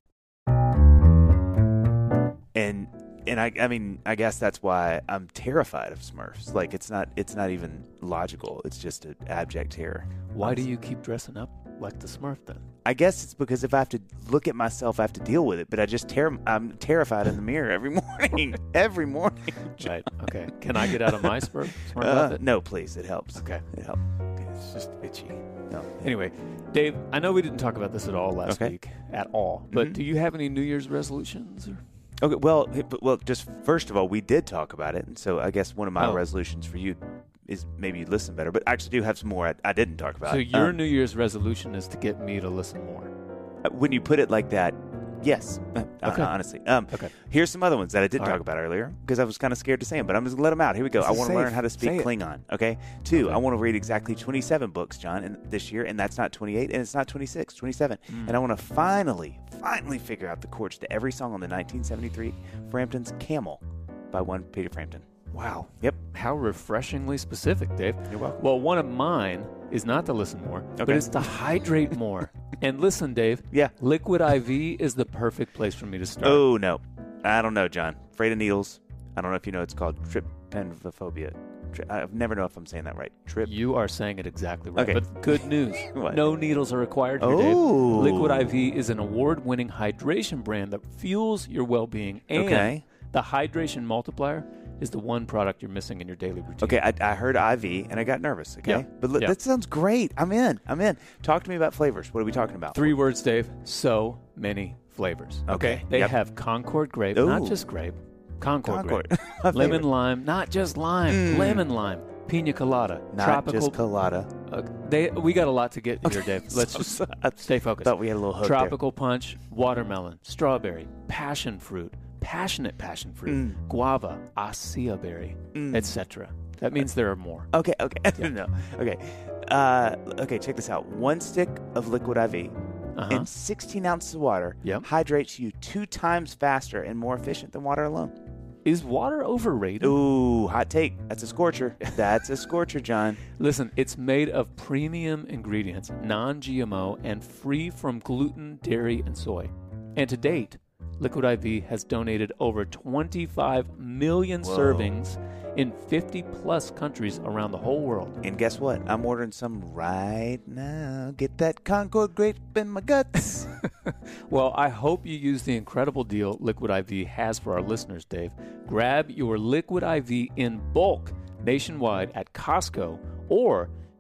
And and I I mean I guess that's why I'm terrified of Smurfs. Like it's not it's not even logical. It's just an abject terror. Why do you keep dressing up like the Smurf then? I guess it's because if I have to look at myself, I have to deal with it. But I just ter- I'm terrified in the mirror every morning. every morning. Right. Okay. Can I get out of my Smurf, Smurf Uh, outfit? no, please. It helps. Okay. It helps. It's just itchy. No. Anyway, Dave, I know we didn't talk about this at all last Okay. week at all, but Mhm. do you have any New Year's resolutions? Or? Okay. Well, h- but- well, just first of all, we did talk about it, and so I guess one of my Oh. resolutions for you is maybe you listen better. But I actually do have some more I, I didn't talk about. So your Um, New Year's resolution is to get me to listen more. when you put it like that, yes. Uh, Okay. Honestly, um, Okay. here's some other ones that I did All talk right. about earlier because I was kind of scared to say them, but I'm just gonna let them out. Here we go. This I is want to safe. learn how to speak Say it. Klingon. Okay. Two. Okay. I want to read exactly twenty-seven books, John, in, this year, and that's not twenty-eight, and it's not twenty-six, twenty-seven. Mm. And I want to finally, finally figure out the chords to every song on the nineteen seventy-three Frampton's "Camel" by one Peter Frampton. Wow. Yep. How refreshingly specific, Dave. You're welcome. Well, one of mine is not to listen more, but Okay. it's to hydrate more. And listen, Dave, Yeah. Liquid I V is the perfect place for me to start. Oh no, I don't know, John. Afraid of needles. I don't know if you know. It's called trypanophobia. Tri- I never know if I'm saying that right. Trip. You are saying it exactly right. Okay. But good news. What? No needles are required here, Oh. Dave. Liquid I V is an award-winning hydration brand that fuels your well-being. And Okay. the hydration multiplier is the one product you're missing in your daily routine. Okay, I, I heard I V and I got nervous. Okay, Yeah. but li- Yeah. that sounds great. I'm in. I'm in. Talk to me about flavors. What are we talking about? Three words, Dave. So many flavors. Okay. They Yep. have Concord grape, Ooh. not just grape. Concord, Concord. grape. My Lemon favorite. lime, not just lime. Mm. Lemon lime. Pina colada. Not tropical. just colada. uh, they. We got a lot to get here, Dave. Let's So just sorry. I stay focused. thought we had a little hook Tropical punch, watermelon, strawberry, passion fruit, passionate passion fruit, Mm. guava, acai berry, Mm. et cetera. That means there are more. there. Okay, okay. no, okay. Uh, okay, check this out. One stick of liquid I V Uh-huh. and sixteen ounces of water Yep. hydrates you two times faster and more efficient than water alone. Is water overrated? Ooh, hot take. That's a scorcher. That's a scorcher, John. Listen, it's made of premium ingredients, non-G M O, and free from gluten, dairy, and soy. And to date, Liquid I V has donated over twenty-five million Whoa. servings in fifty plus countries around the whole world. And guess what? I'm ordering some right now. Get that Concord grape in my guts. Well, I hope you use the incredible deal Liquid I V has for our listeners, Dave. Grab your Liquid I V in bulk nationwide at Costco, or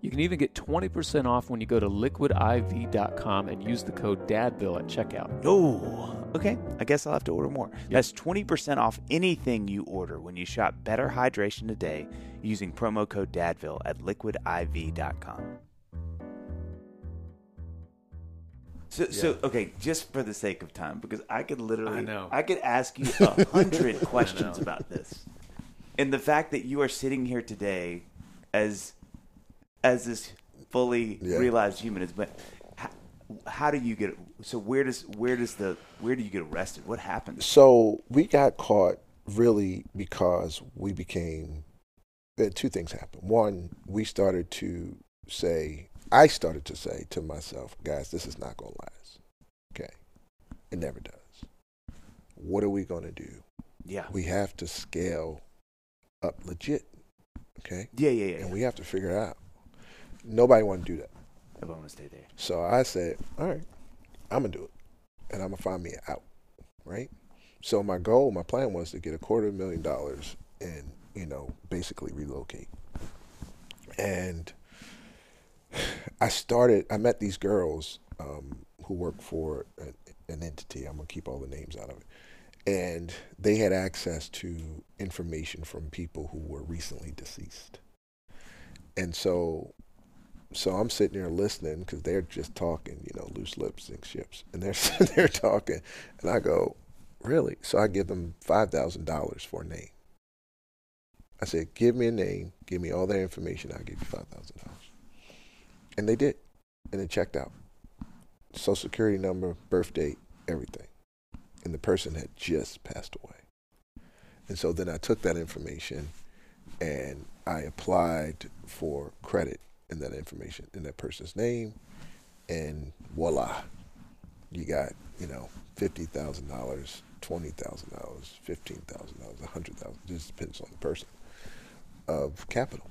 You can even get twenty percent off when you go to liquid I V dot com and use the code DADVILLE at checkout. Oh, okay. I guess I'll have to order more. That's twenty percent off anything you order when you shop Better Hydration today using promo code DADVILLE at liquid I V dot com. So, Yeah. so okay, just for the sake of time, because I could literally, I know. I could ask you a hundred questions about this, and the fact that you are sitting here today, as, as this fully Yeah. realized human is, but how, how do you get? So where does where does the where do you get arrested? What happens? So we got caught really because we became, uh, two things happened. One, we started to say, I started to say to myself, guys, this is not going to last. Okay. It never does. What are we going to do? Yeah, We have to scale up legit. Okay. yeah, yeah, yeah. And we have to figure it out. Nobody want to do that. I want to stay there. So I said, all right, I'm going to do it. And I'm going to find me out. Right. So my goal, my plan was to get a quarter of a million dollars and, you know, basically relocate. And I started, I met these girls um, who work for an, an entity. I'm going to keep all the names out of it. And they had access to information from people who were recently deceased. And so, so I'm sitting there listening because they're just talking, you know, loose lips sink ships. And they're sitting there talking. And I go, really? So I give them five thousand dollars for a name. I said, give me a name, give me all their information, I'll give you five thousand dollars. And they did. And it checked out. Social security number, birth date, everything. And the person had just passed away. And so then I took that information and I applied for credit in that information, in that person's name. And voila, you got, you know, fifty thousand dollars, twenty thousand dollars, fifteen thousand dollars, one hundred thousand dollars, just depends on the person, of capital.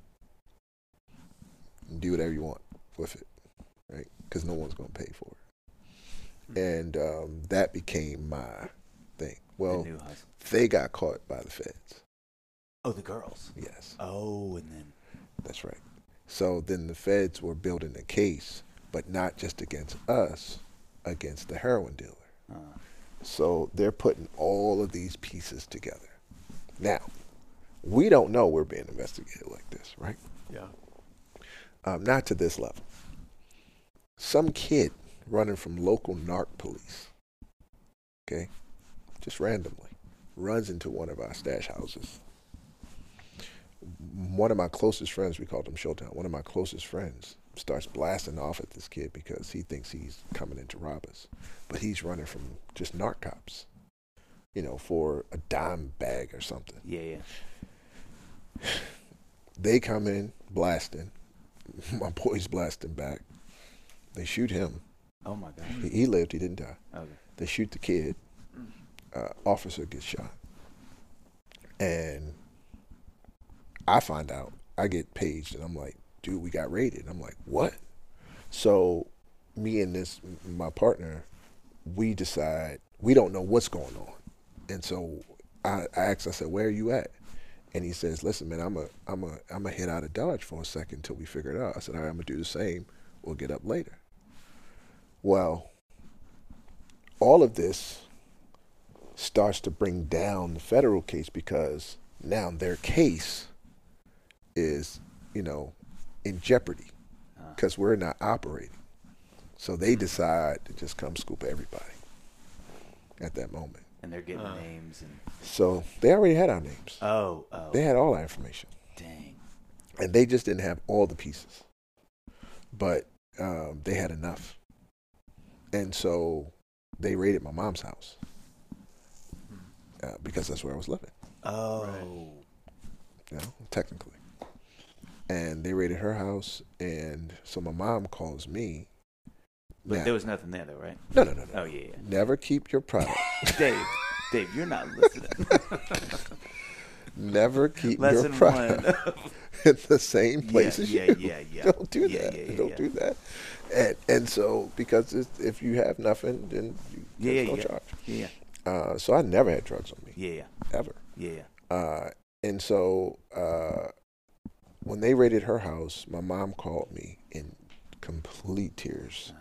Do whatever you want with it, right? Because no one's going to pay for it. And um, that became my thing. Well, The new hustle. they got caught by the feds. Oh, the girls. Yes, Oh, and then that's right. So then the feds were building a case, but not just against us, against the heroin dealer. uh, So they're putting all of these pieces together. Now, we don't know we're being investigated like this, right? Yeah. Um, not to this level. Some kid running from local narc police, okay, just randomly, runs into one of our stash houses. One of my closest friends, we called him Showtime, one of my closest friends starts blasting off at this kid because he thinks he's coming in to rob us. But he's running from just narc cops, you know, for a dime bag or something. yeah, yeah. They come in blasting. My boy's blasting back. They shoot him. Oh my gosh. He, he lived. He didn't die. Okay. They shoot the kid. Uh, officer gets shot. And I find out. I get paged, and I'm like, dude, we got raided. I'm like, what? So me and this, my partner, we decide, we don't know what's going on. And so I, I asked, I said, where are you at? And he says, listen, man, I'm a, I'm a, I'm a head out of Dodge for a second until we figure it out. I said, all right, I'm going to do the same. We'll get up later. Well, all of this starts to bring down the federal case because now their case is, you know, in jeopardy because we're not operating. So they decide to just come scoop everybody at that moment. And they're getting Uh. names and So they already had our names. oh, oh, They had all our information. dang. And they just didn't have all the pieces. But um, they had enough. And so they raided my mom's house uh, because that's where I was living, Oh, you know, technically. And they raided her house. And so my mom calls me. but Now- there was nothing there though, right? no, no, no, no. Oh yeah, yeah. Never keep your product. Dave, Dave, you're not listening. Never keep Lesson your product one. in the same place yeah, as yeah, you. yeah, yeah. Don't do Yeah, that. yeah, yeah, Don't yeah. do that. And and so because it's, if you have nothing, then you, Yeah, there's yeah, no yeah. charge. Yeah, Uh, so I never had drugs on me yeah, yeah, ever. yeah, yeah. Uh, and so uh, when they raided her house, my mom called me in complete tears.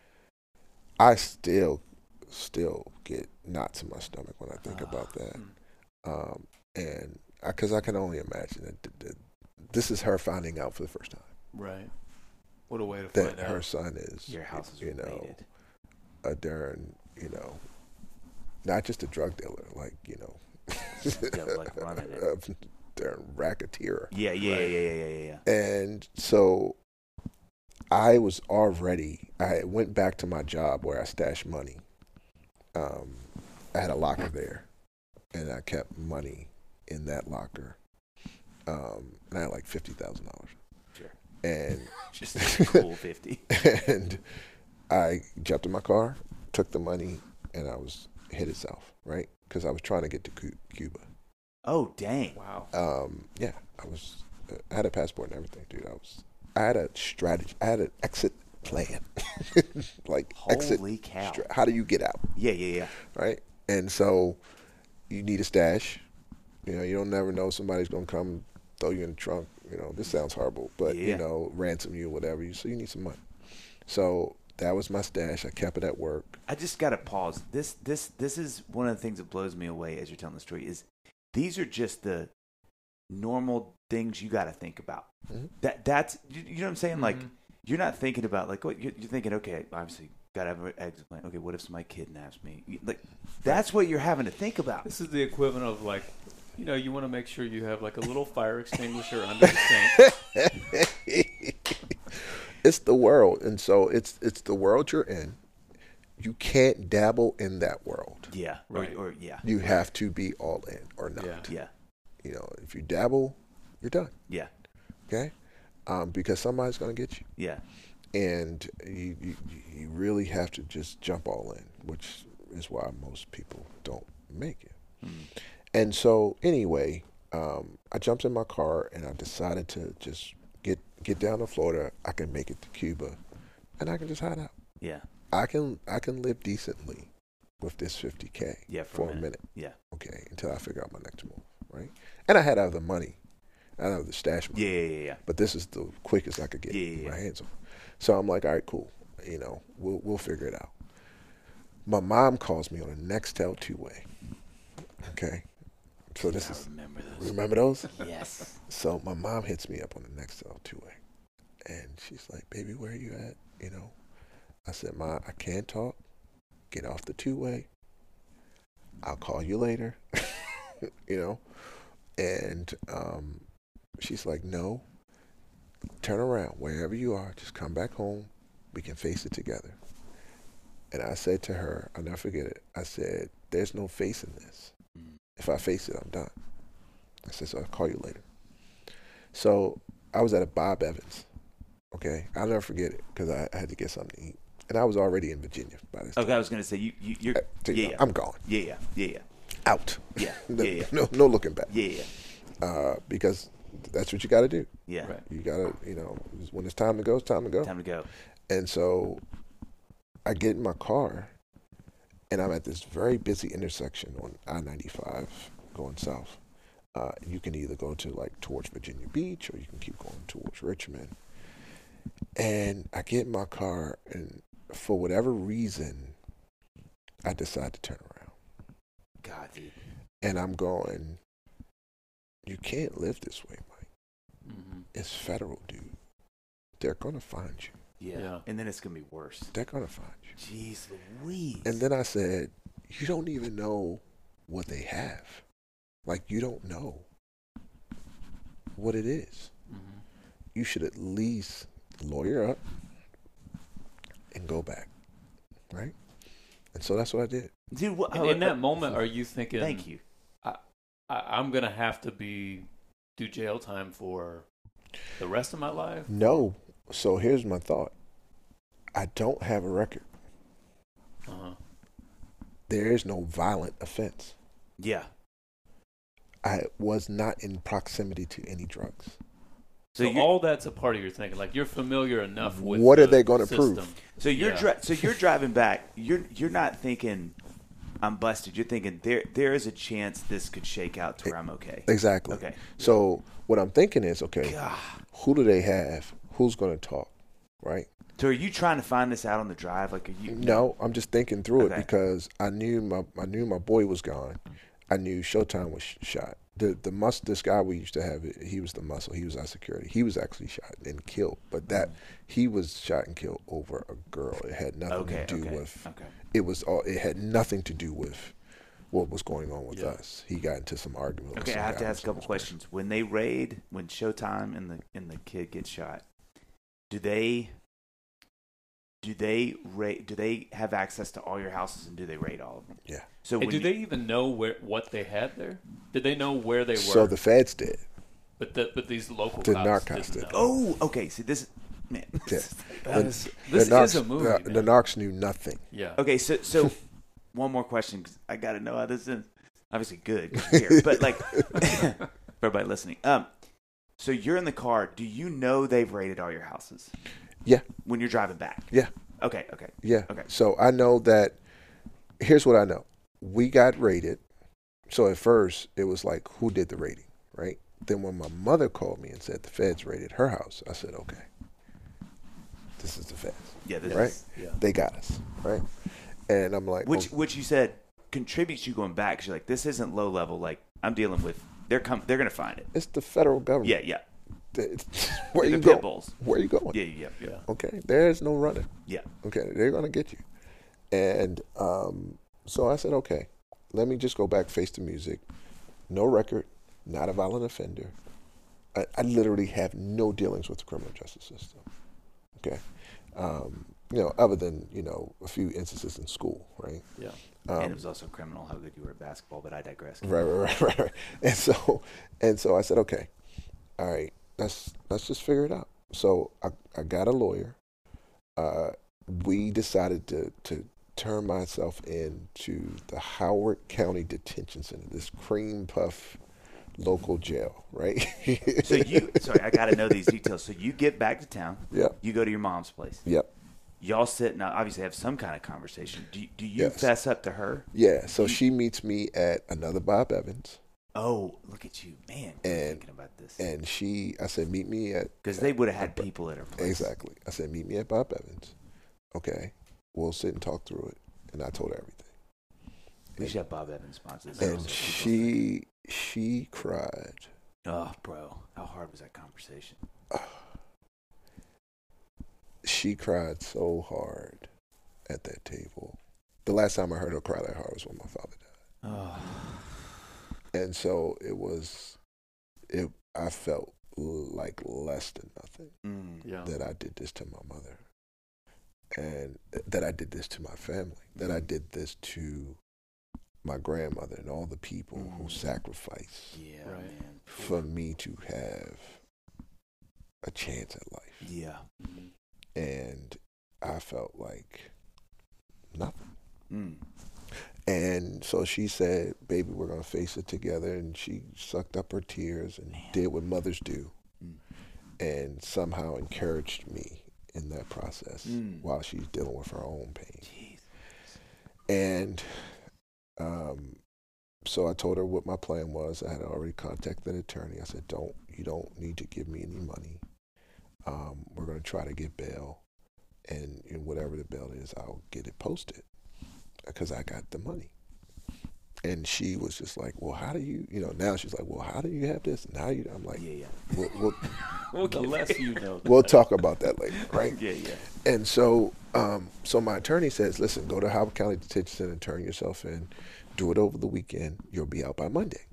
I still, still get knots in my stomach when I think Oh. about that. Um, and because I, I can only imagine that, that, that this is her finding out for the first time Right. What a way to that find her out. son is, Your house is you know, raided. a darn, you know, not just a drug dealer, like, you know, Yeah, like running it. a darn racketeer. Yeah, yeah, Right. yeah, yeah, yeah, yeah, yeah. And so I was already, I went back to my job where I stashed money. Um, I had a locker there, and I kept money in that locker. Um, and I had like fifty thousand dollars. Sure. And Just a cool fifty. and I jumped in my car, took the money, and I was headed south, right? Because I was trying to get to Cu- Cuba. Oh, dang. Wow. Um, yeah, I was. I had a passport and everything, dude. I was. I had a strategy. I had an exit plan. Like exit. Holy cow. stra- how do you get out, Yeah, yeah, yeah. right? And so you need a stash. You know, you don't never know somebody's gonna come throw you in the trunk. You know, this sounds horrible, but Yeah. you know, ransom you, whatever. You so you need some money. So that was my stash. I kept it at work. I just got to pause. This this this is one of the things that blows me away as you're telling the story is these are just the normal things you got to think about. Mhm. That that's you, you know what I'm saying? Like Mhm. you're not thinking about like what you're, you're thinking. Okay, obviously got to have an exit plan. Okay, what if somebody kidnaps me? You- Like that's what you're having to think about. This is the equivalent of like, you know, you want to make sure you have like a little fire extinguisher under the sink. It's the world, and so it's it's the world you're in. You can't dabble in that world. Yeah. Right. Or, or yeah. You have to be all in or not. Yeah. Yeah. You know, if you dabble, you're done. Yeah. Okay, um, because somebody's gonna get you, Yeah. and you, you you really have to just jump all in, which is why most people don't make it. Mm. And so anyway, um, I jumped in my car and I decided to just get get down to Florida. I can make it to Cuba, and I can just hide out. Yeah. I can I can live decently with this fifty K Yeah. For, for a a minute. minute, Yeah. okay, until I figure out my next move, right? And I had other money, I had other stash money, Yeah. Yeah. Yeah. yeah. but this is the quickest I could get Yeah, yeah, yeah. my hands on. So I'm like, all right, cool, you know, we'll we'll figure it out. My mom calls me on a Nextel two way, okay. So this I is remember those. remember those? Yes. So my mom hits me up on the Nextel two way, and she's like, "Baby, where are you at?" You know, I said, "Ma, I can't talk. Get off the two way. I'll call you later." You know, and um, she's like, "No, turn around wherever you are. Just come back home. We can face it together." And I said to her, I'll never forget it. I said, "There's no facing this. Mm. If I face it, I'm done." I said, "So I'll call you later." So I was at a Bob Evans. Okay, I'll never forget it because I, I had to get something to eat, and I was already in Virginia by this time. Okay, I was gonna say you you you're Uh, so, you yeah, know, yeah. I'm gone, yeah yeah yeah yeah out. yeah no, yeah yeah no, no looking back. yeah yeah Uh, because that's what you got to do. yeah. Right. You got to, you know, when it's time to go, it's time to go. Time to go. And so I get in my car, and I'm at this very busy intersection on I ninety-five going south. Uh, you can either go to like towards Virginia Beach, or you can keep going towards Richmond. And I get in my car, and for whatever reason, I decide to turn around. God, dude. And I'm going, you can't live this way, Mike. Mm-hmm. It's federal, dude. They're going to find you. Yeah. Yeah. And then it's gonna be worse. They're going to find you. Jeez Louise. And then I said, you don't even know what they have. Like, you don't know what it is. Mm-hmm. You should at least lawyer up and go back, right? And so that's what I did. dude, what, And in that moment, are you thinking? Thank you. I, I'm gonna have to be do jail time for the rest of my life. No. So here's my thought. I don't have a record. Uh-huh. There is no violent offense. Yeah. I was not in proximity to any drugs. So, So, you're, all that's a part of your thinking. Like you're familiar enough with What are the they gonna system. prove? so you're Yeah. dri- so you're driving back. You're you're not thinking I'm busted. You're thinking there there is a chance this could shake out to where I'm okay. Exactly. Okay. So what I'm thinking is, okay, God. who do they have? Who's going to talk, right? So are you trying to find this out on the drive? Like, are you? No, I'm just thinking through Okay. it because I knew my I knew my boy was gone. I knew Showtime was sh- shot. The the mus this guy we used to have, he was the muscle. He was our security. He was actually shot and killed. But that he was shot and killed over a girl. It had nothing Okay. to do Okay. with. Okay. It was all. It had nothing to do with what was going on with Yeah. us. He got into some argument. with Okay. some I have guy to with ask a some couple respect. questions. When they raid, when Showtime and the and the kid gets shot, do they? Do they raid? Do they have access to all your houses and do they raid all of them? Yeah. So Hey, when do you- they even know where what they had there? Did they know where they were? So the feds did. but the, but these local The cops narcos didn't did. know. Oh, okay. See, this, man. Yeah. That is- The- this the is a Knox- movie. The, man. the Knox knew nothing. Yeah. Okay, so so one more question because I got to know how this is. Obviously, good 'cause you're here, but like for everybody listening, um, so you're in the car. Do you know they've raided all your houses? Yeah. When you're driving back. Yeah. Okay. Okay. Yeah. Okay. So I know that. Here's what I know. We got raided. So at first it was like, who did the raiding, right? Then when my mother called me and said the feds raided her house, I said, okay, this is the feds, Yeah. This right? is- Yeah. They got us, right? And I'm like, which oh, which you said contributes you going back. Cause you're like, this isn't low level. Like I'm dealing with. They're come. They're gonna find it. it's the federal government. Yeah. Yeah. It's- Where The you pit going? bulls. Where you going? Yeah. Yeah. Yeah. Okay, there's no running. Yeah. Okay, they're gonna get you. And um, so I said, okay, let me just go back, face the music. No record, not a violent offender. I, I literally have no dealings with the criminal justice system. Okay, um, you know, other than you know a few instances in school, right? Yeah. Um, and it was also criminal how good you were at basketball, but I digress. Right, right, right, right, right. And so, and so I said, okay, all right, let's let's just figure it out. So I, I got a lawyer. Uh, we decided to to turn myself into the Howard County Detention Center, this cream puff local jail, right? So you, sorry, I got to know these details. So you get back to town. Yep. You go to your mom's place. Yep. Y'all sit now. Obviously, have some kind of conversation. Do do you Yes. fess up to her? Yeah. So You- she meets me at another Bob Evans, Oh, look at you, man! I'm And- thinking about this and she, I said, meet me at because they would have had people at her place. exactly. I said, meet me at Bob Evans. Okay. We'll sit and talk through it. And I told her everything. We should have Bob Evans sponsors. And she she cried. oh, bro, how hard was that conversation? She cried so hard at that table. The last time I heard her cry that hard was when my father died. Oh, And so it was, it. I felt like less than nothing mm. Yeah. that I did this to my mother, and that I did this to my family, that I did this to my grandmother and all the people who Mm. sacrificed yeah, Right. man. for me to have a chance at life. Yeah. Mhm. And I felt like nothing. Mm. And so she said, baby, we're going to face it together. And she sucked up her tears and Man. did what mothers do, Mm. and somehow encouraged me in that process Mm. while she's dealing with her own pain. Jeez. And um, so I told her what my plan was. I had already contacted an attorney. I said, don't, you don't need to give me any money. Um, we're going to try to get bail. And, and whatever the bail is, I'll get it posted because I got the money. And she was just like, well, how do you, you know, now she's like, well, how do you have this? And how do you, I'm like, Yeah, yeah. we'll, we'll, Well, the less you know. the we'll better. talk about that later, right? Yeah, yeah. And so, um, so my attorney says, listen, go to Howard County Detention Center and turn yourself in. Do it over the weekend. You'll be out by Monday.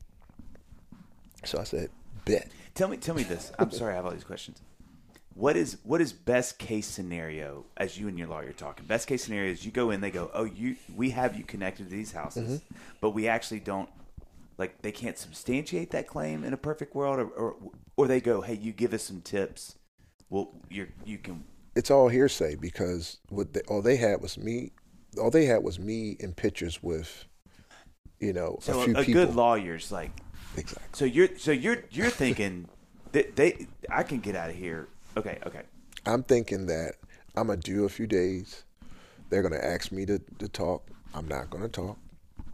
So I said, bet. Tell me, tell me this. I'm sorry, I have all these questions. What is what is best case scenario as you and your lawyer are talking? Best case scenario is you go in, they go, oh, you we have you connected to these houses, Mm-hmm. but we actually don't, like they can't substantiate that claim in a perfect world, or or, or they go, hey, you give us some tips, well, you you can. It's all hearsay because what they, all they had was me. All they had was me in pictures with, you know, So a a, few a people. good lawyer's like, Exactly. so you're so you're you're thinking that they I can get out of here. Okay, okay. I'm thinking that I'm gonna do a few days. They're gonna ask me to, to talk. I'm not gonna talk.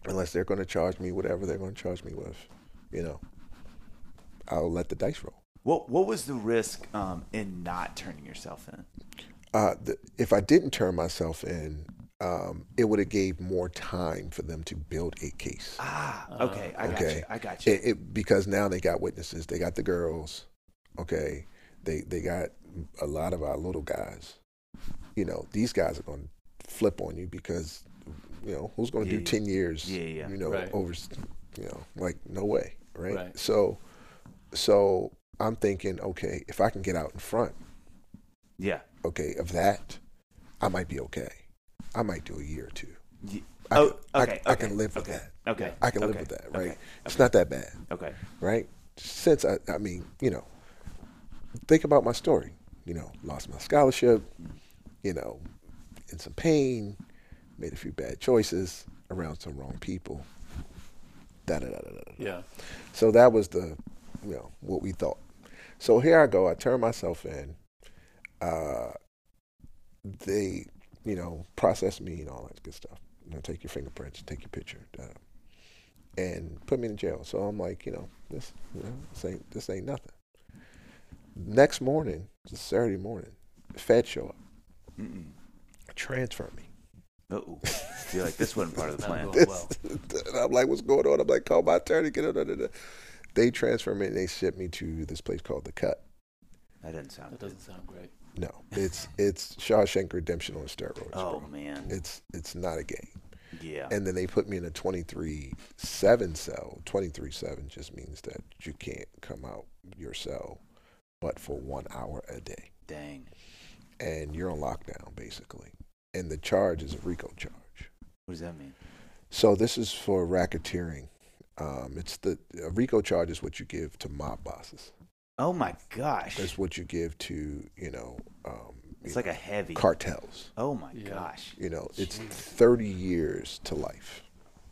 unless they're going to charge me whatever they're going to charge me with, you know, I'll let the dice roll. What What was the risk um, in not turning yourself in? Uh, the, if I didn't turn myself in, um, it would have gave more time for them to build a case. Ah, okay, I got okay. you. I got you. It, it, because now they got witnesses. They got the girls. Okay, they they got a lot of our little guys. You know, these guys are going to flip on you because, you know, who's going to Yeah, do ten years? yeah, yeah. You know, Right. over, you know, like no way, right? Right. So, so I'm thinking, okay, if I can get out in front, yeah. okay, of that, I might be okay. I might do a year or two. Ye- I oh, can, I- okay, I, okay, can live with okay, that. Okay. I can live okay, with that, right? Okay. It's okay, not that bad, Okay. right? Since I, I mean, you know, think about my story. You know, lost my scholarship, you know, in some pain, made a few bad choices around some wrong people. Da da da da da. Yeah. So that was the, you know, what we thought. So here I go. I turn myself in. Uh, they, you know, process me and all that good stuff. You know, take your fingerprints, take your picture, da, da, and put me in jail. So I'm like, you know, this, you know, this ain't this ain't nothing. Next morning, it's a Saturday morning, the Fed show up, Mm-mm. transfer me. Uh-oh. Feel like this wasn't part of the plan. Not going well. And I'm like, what's going on? I'm like, call my attorney, get it. Da, da, da. They transfer me and they ship me to this place called The Cut. That doesn't sound That good. doesn't sound great. No, it's it's Shawshank Redemption on steroids. Oh, bro. man. It's it's not a game. Yeah. And then they put me in a twenty-three seven cell. twenty-three seven just means that you can't come out your cell but for one hour a day. Dang. And you're on lockdown, basically. And the charge is a RICO charge. What does that mean? So this is for racketeering. Um, it's the a RICO charge is what you give to mob bosses. Oh, my gosh. That's what you give to, you know, um, It's you like know, a heavy. cartels. Oh, my Yeah. gosh. You know, it's Jeez. thirty years to life.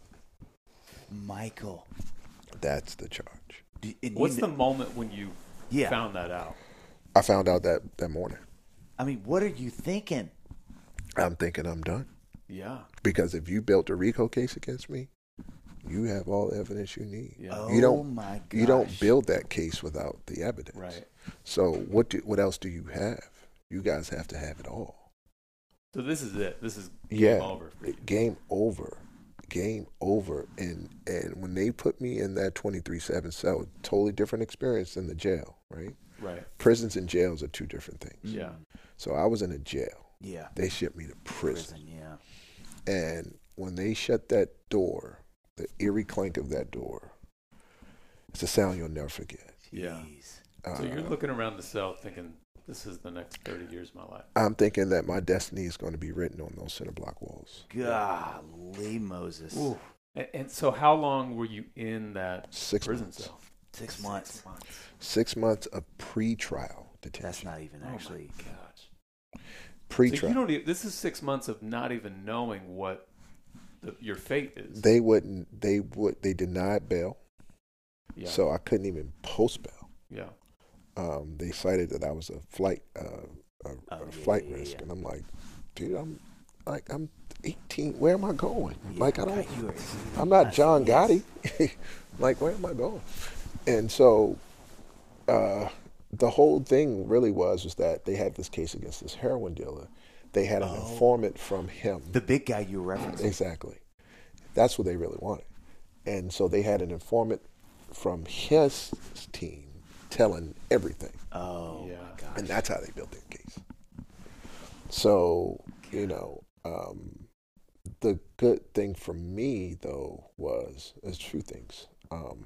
Michael. That's the charge. Do, and What's you the kn- moment when you Yeah. found that out? I found out that, that morning. I mean, what are you thinking? I'm thinking I'm done. Yeah. Because if you built a RICO case against me, you have all the evidence you need. Yeah. Oh, You don't- my gosh. You don't build that case without the evidence. Right. So what do what else do you have? You guys have to have it all. So this is it. This is game Yeah. over for you. Game over. Game over. And and when they put me in that twenty-three seven cell, totally different experience than the jail, right? Right. Prisons and jails are two different things. Yeah. So I was in a jail. Yeah. They shipped me to prison. Prison, yeah. And when they shut that door, the eerie clank of that door, it's a sound you'll never forget. Yeah. Jeez. So you're Uh, looking around the cell thinking, this is the next thirty years of my life. I'm thinking that my destiny is going to be written on those center block walls. Golly, Moses. Ooh. And, and so how long were you in that Six prison months. cell? Six months. Six months of pre-trial detention. That's not even actually. Oh my gosh. pre-trial. So you don't. e- This is six months of not even knowing what the, your fate is. They wouldn't. They would. They denied bail, yeah. so I couldn't even post bail. yeah. Um, they cited that I was a flight, uh, a, Oh, a yeah, flight yeah, risk, yeah. and I'm like, dude, I'm like, I'm eighteen. Where am I going? Yeah, like, I don't. God, you are- I'm not Yes, John yes. Gotti. Like, where am I going? And so, uh, the whole thing really was was that they had this case against this heroin dealer. They had an Oh. informant from him. The big guy you were referencing. Exactly. That's what they really wanted. And so they had an informant from his team telling everything. Oh, Yeah. my gosh. And that's how they built their case. So, you know, um, the good thing for me, though, was, there's two things. Um,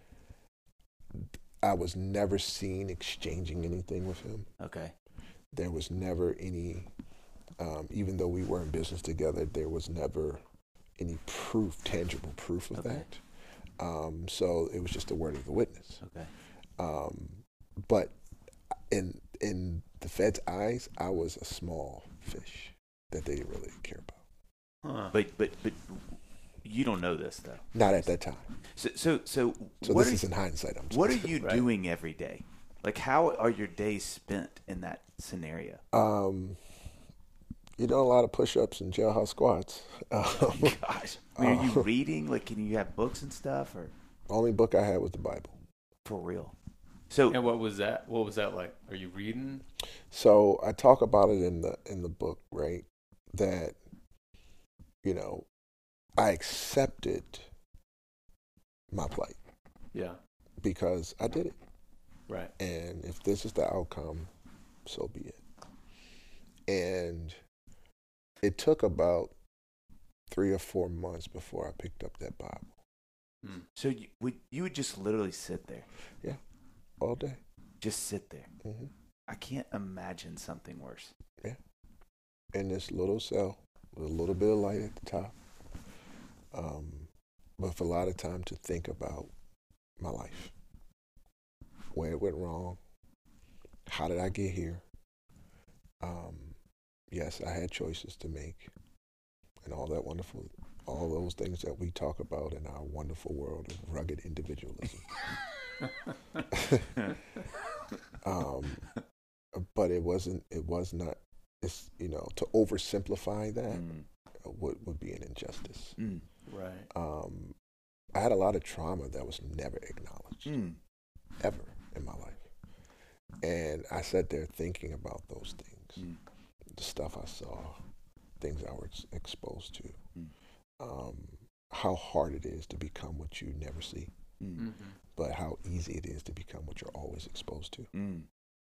I was never seen exchanging anything with him. Okay. There was never any, um, even though we were in business together, there was never any proof, tangible proof of Okay. that. Um, so it was just the word of the witness. Okay. Um, but in in the Fed's eyes, I was a small fish that they didn't really care about. Huh. But but but you don't know this though. Not at that time. So so so, So what this are, is in hindsight. I'm what are saying. you Right. doing every day? Like how are your days spent in that scenario? Um, You know, a lot of push-ups and jailhouse squats. Um, Gosh, I mean, are you uh, reading? Like, can you have books and stuff, or only book I had was the Bible. for real? So, And what was that? What was that like? Are you reading? So I talk about it in the in the book, right? That, you know, I accepted my plight Yeah. because I did it. Right. And if this is the outcome, so be it. And it took about three or four months before I picked up that Bible Hmm. so you would you would just literally sit there, all day. just sit there. hmm I can't imagine something worse. In this little cell with a little bit of light at the top, um, with a lot of time to think about my life, where it went wrong, how did I get here? Um, yes, I had choices to make, and all that wonderful, all those things that we talk about in our wonderful world of rugged individualism. um, but it wasn't. It was not. It's, you know, to oversimplify that Mm, would would be an injustice. mm, Right. Um, I had a lot of trauma that was never acknowledged mm. ever in my life, and I sat there thinking about those things, Mm. the stuff I saw, things I was exposed to, Mm. um, how hard it is to become what you never see, Mm. Mm-hmm. but how easy it is to become what you're always exposed to. Mm.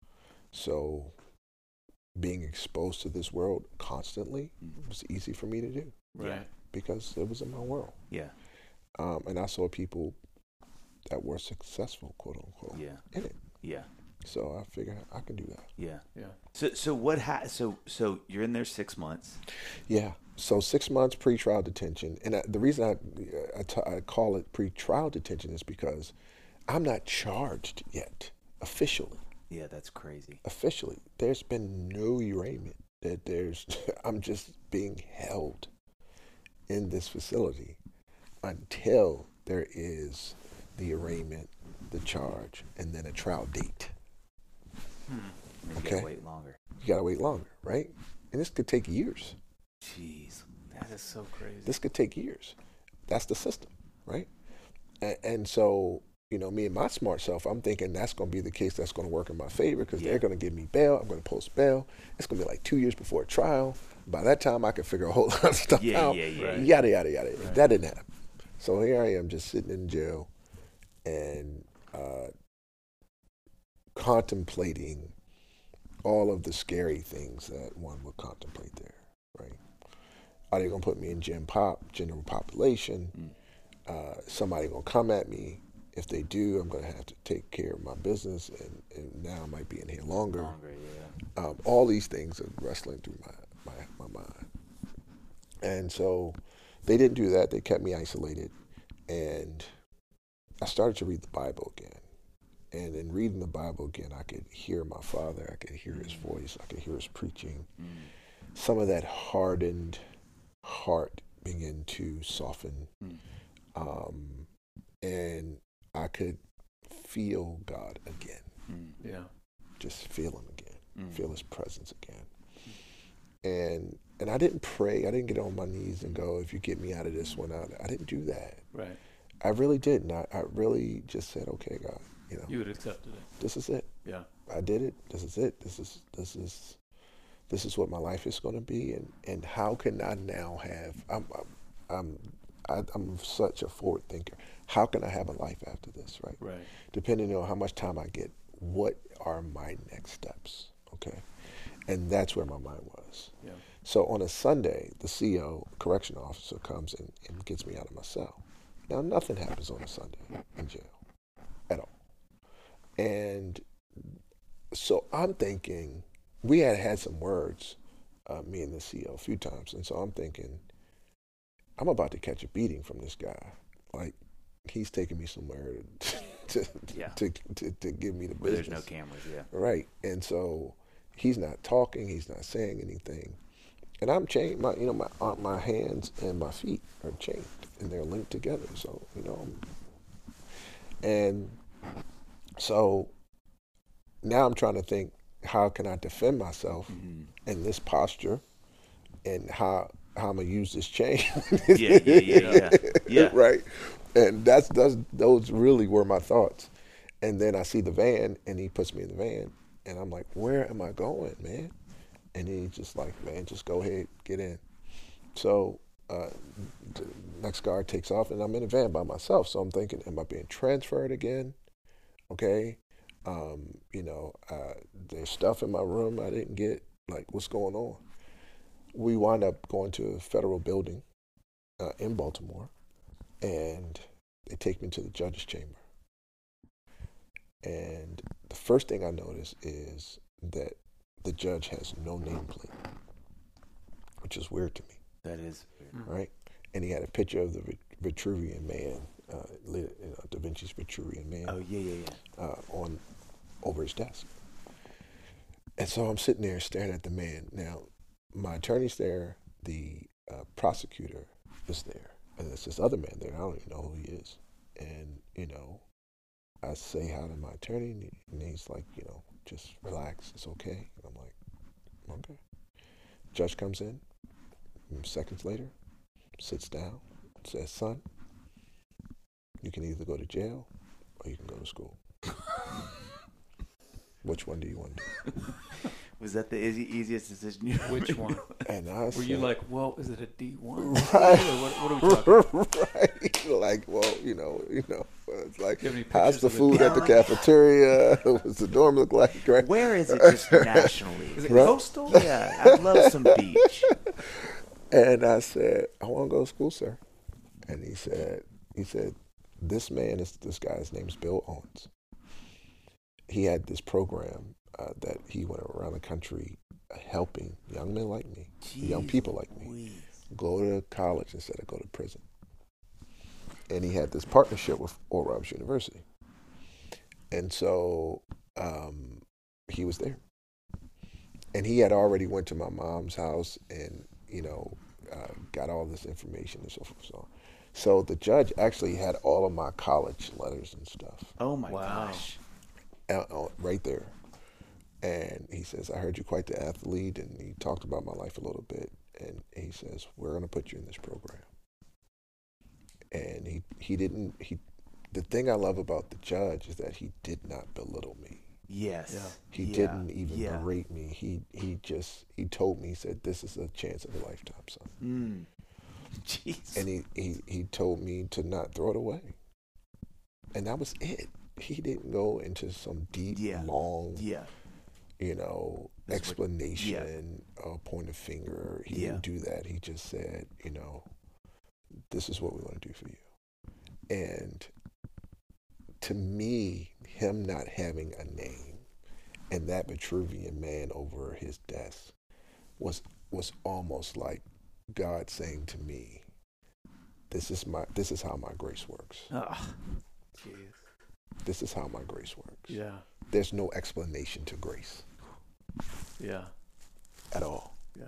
So being exposed to this world constantly Mm. was easy for me to do Right. because it was in my world. Yeah, Um, and I saw people that were successful, quote unquote, yeah, in it. yeah, So I figured I can do that. yeah. Yeah. So, so what? Ha- so, so you're in there six months. Yeah. So six months pre-trial detention, and I, the reason I I, t- I call it pre-trial detention is because I'm not charged yet officially. Yeah, that's crazy. Officially, there's been no arraignment. That there's I'm just being held in this facility until there is the arraignment, the charge, and then a trial date. And you Okay. gotta wait longer. You gotta wait longer, right? And this could take years. Jeez. That is so crazy. This could take years. That's the system, right? And, and so, you know, me and my smart self, I'm thinking that's going to be the case that's going to work in my favor because Yeah. they're going to give me bail. I'm going to post bail. It's going to be like two years before a trial. By that time, I can figure a whole lot of stuff Yeah, out. yeah, yeah. Right. Yada, yada, yada. Right. That didn't happen. So here I am just sitting in jail and uh, contemplating all of the scary things that one would contemplate there, right? Are they going to put me in gen pop, general population? Mm. Uh, somebody going to come at me. If they do, I'm going to have to take care of my business, and, and now I might be in here longer. Longer, yeah. Um, all these things are wrestling through my, my, my mind. And so they didn't do that. They kept me isolated. And I started to read the Bible again. And in reading the Bible again, I could hear my father. I could hear his voice. I could hear his preaching. Mm. Some of that hardened heart began to soften. Mm. Um, and I could feel God again. Mm. Yeah. Just feel him again. Mm. Feel his presence again. And and I didn't pray. I didn't get on my knees and go, if you get me out of this one, I, I didn't do that. Right. I really didn't. I, I really just said, okay, God, you know, You would accepted it. this is it. Yeah. I did it. This is it. This is this is this is what my life is going to be. And, and how can I now have? I'm I'm I'm, I, I'm such a forward thinker. How can I have a life after this? Right. Right. Depending on how much time I get, what are my next steps? Okay. And that's where my mind was. Yeah. So on a Sunday, the C O, correction officer, comes in and gets me out of my cell. Now, nothing happens on a Sunday in jail at all. And so I'm thinking, we had had some words, uh, me and the C O, a few times. And so I'm thinking, I'm about to catch a beating from this guy. Like, he's taking me somewhere to, to, Yeah. to, to, to give me the Where business. there's no cameras, yeah. Right. And so he's not talking, he's not saying anything. And I'm chained, my, you know, my uh, my hands and my feet are chained and they're linked together. So, you know, I'm- and so now I'm trying to think, how can I defend myself Mm-hmm. in this posture? and how how I'm gonna use this chain. Yeah, yeah, yeah, yeah, yeah. Right. And that's, that's those really were my thoughts. And then I see the van, and he puts me in the van, and I'm like, where am I going, man? And he's just like, man, just go ahead, get in. So uh, the next guard takes off, and I'm in a van by myself. So I'm thinking, am I being transferred again? Okay. Um, you know, uh, there's stuff in my room I didn't get. Like, what's going on? We wind up going to a federal building uh, in Baltimore, and they take me to the judge's chamber. And the first thing I notice is that the judge has no nameplate, which is weird to me. That is weird. Right? And he had a picture of the Vitruvian Man, uh, you know, Da Vinci's Vitruvian Man. Oh yeah, yeah, yeah. Uh, on over his desk. And so I'm sitting there staring at the man. Now, my attorney's there, the uh, prosecutor is there, and there's this other man there. I don't even know who he is. And, you know, I say hi to my attorney, and, he, and he's like, you know, just relax, it's okay. And I'm like, okay. Judge comes in, seconds later, sits down, says, son, you can either go to jail or you can go to school. Which one do you want to do? Was that the easy, easiest decision you Which ever one? knew? And I Were said, you like, well, is it a D one? Right. What, what are we talking about? Right. Like, well, you know, you know, it's like, Do you have any how's pictures the of it? food at the cafeteria? What's the dorm look like? Right? Where is it just nationally? Is it Right. coastal? Yeah, I'd love some beach. And I said, I want to go to school, sir. And he said, he said, this man is, this guy's name's Bill Owens. He had this program uh, that he went around the country uh, helping young men like me, young people like me, Louise. go to college instead of go to prison. And he had this partnership with Oral Roberts University. And so um, he was there. And he had already went to my mom's house and, you know, uh, got all this information and so forth. So, so the judge actually had all of my college letters and stuff Oh my Wow. gosh. out, out, right there. And he says, I heard you're quite the athlete. And he talked about my life a little bit. And he says, we're going to put you in this program. And he, he didn't, he, the thing I love about the judge is that he did not belittle me. Yes. Yeah. He Yeah. didn't even Yeah. berate me. He, he just, he told me, he said, this is a chance of a lifetime, son. Mm. Jeez. And he, he, he told me to not throw it away. And that was it. He didn't go into some deep, Yeah. long, yeah. you know, This is what- explanation or point of finger. He Yeah. didn't do that. He just said, you know, this is what we want to do for you. And to me, him not having a name and that Vitruvian Man over his desk was was almost like God saying to me, this is my this is how my grace works. Oh, Jeez. This is how my grace works. Yeah. There's no explanation to grace Yeah. at all. Yeah.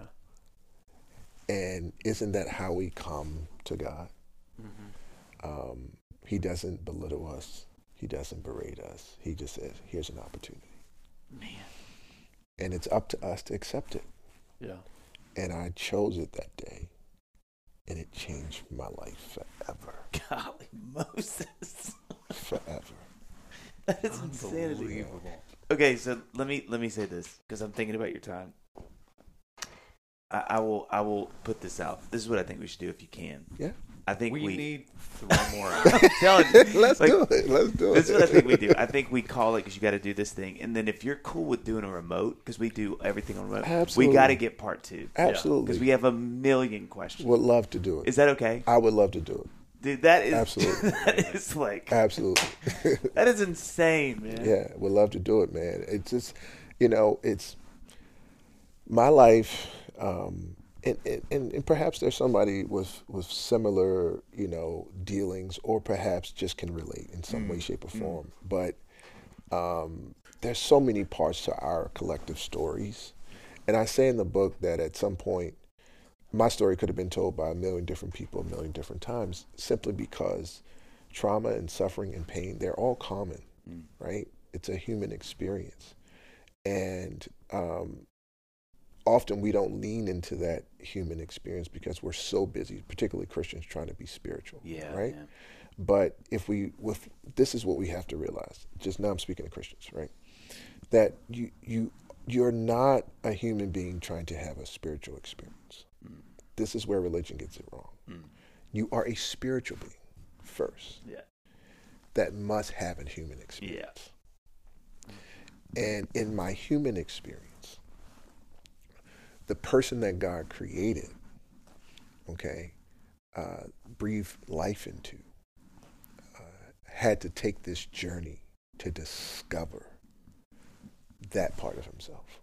And isn't that how we come to God? Mm-hmm. Um, he doesn't belittle us. He doesn't berate us. He just says, here's an opportunity. man. And it's up to us to accept it. Yeah. And I chose it that day. And it changed my life forever. Golly Moses. Forever. That is insanity. Unbelievable. Okay, so let me let me say this because I'm thinking about your time. I, I will I will put this out. This is what I think we should do if you can. Yeah. I think We, we. need three more. I'm telling you, Let's like, do it. Let's do it. This is what I think we do. I think we call it because you got to do this thing, and then if you're cool with doing a remote, because we do everything on remote, Absolutely. we got to get part two Absolutely. because we have a million questions. Would love to do it. Is that okay, I would love to do it. dude? That is Absolutely. that is like Absolutely. that is insane, man. Yeah, would love to do it, man. It's just, you know, it's my life, um, and, and, and perhaps there's somebody with, with similar, you know, dealings, or perhaps just can relate in some way, shape, or form. But um, there's so many parts to our collective stories. And I say in the book that at some point, my story could have been told by a million different people a million different times, simply because trauma and suffering and pain, they're all common, Mm. right? It's a human experience. And um, often we don't lean into that human experience because we're so busy, particularly Christians trying to be spiritual. Yeah. Right. Man. But if we, with this is what we have to realize. Just now, I'm speaking to Christians, right? That you you you're not a human being trying to have a spiritual experience. Mm. This is where religion gets it wrong. Mm. You are a spiritual being first. Yeah. That must have a human experience. Yeah. And in my human experience, the person that God created, okay, uh, breathed life into, uh, had to take this journey to discover that part of himself,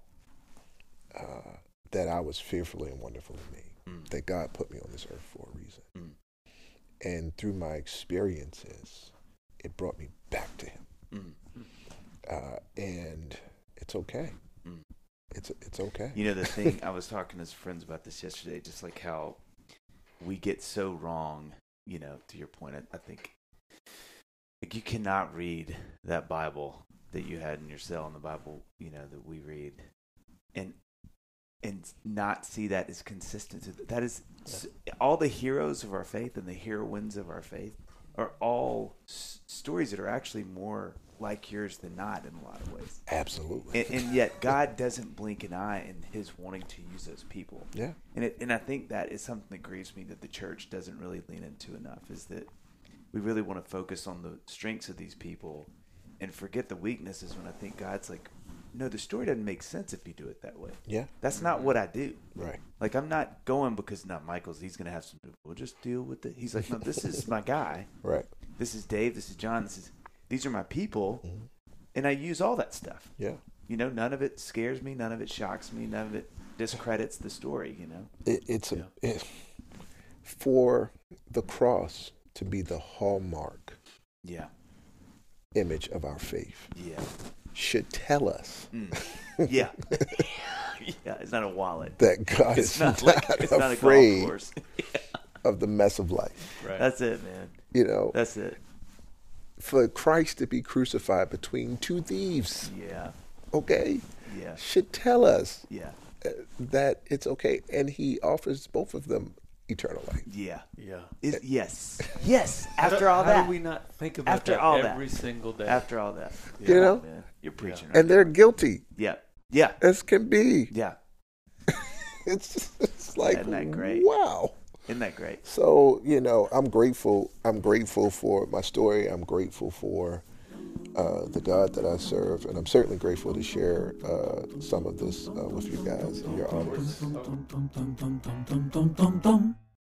uh, that I was fearfully and wonderfully made, mm. that God put me on this earth for a reason. Mm. And through my experiences, it brought me back to him. Mm. Uh, and it's okay. Mm. It's it's okay. You know, the thing, I was talking to some friends about this yesterday, just like how we get so wrong, you know, to your point, I, I think like you cannot read that Bible that you had in your cell and the Bible, you know, that we read and and not see that as consistent. To, that is yeah. all the heroes of our faith and the heroines of our faith are all s- stories that are actually more like yours than not in a lot of ways. Absolutely. And, and yet God doesn't blink an eye in his wanting to use those people. Yeah. And it, and I think that is something that grieves me that the church doesn't really lean into enough, is that we really want to focus on the strengths of these people and forget the weaknesses, when I think God's like, no, the story doesn't make sense if you do it that way. Yeah. That's not what I do. Right. Like, I'm not going because, not Michael's, he's going to have some, we'll just deal with it. He's like, no, this is my guy. Right. This is Dave. This is John. This is, these are my people. Mm-hmm. And I use all that stuff. Yeah. You know, none of it scares me. None of it shocks me. None of it discredits the story, you know? It, it's a, yeah. it, for the cross to be the hallmark yeah. image of our faith. Yeah. Should tell us. Mm. Yeah. Yeah, it's not a wallet. That God it's is not, not, like, it's afraid not a golf course. Yeah. of the mess of life. Right. That's it, man. You know. That's it. For Christ to be crucified between two thieves. Yeah. Okay? Yeah. Should tell us. Yeah. That it's okay. And he offers both of them eternal life. Yeah. Yeah. Is, yes. Yes. After all how that. How do we not think about After that all every that. single day? After all that. Yeah. You know? Man. You're preaching. Yeah. And they're guilty. Yeah. Yeah. As can be. Yeah. it's, just, it's like, Isn't that great? Wow. Isn't that great? So, you know, I'm grateful. I'm grateful for my story. I'm grateful for uh, the God that I serve. And I'm certainly grateful to share uh, some of this uh, with you guys and your audience.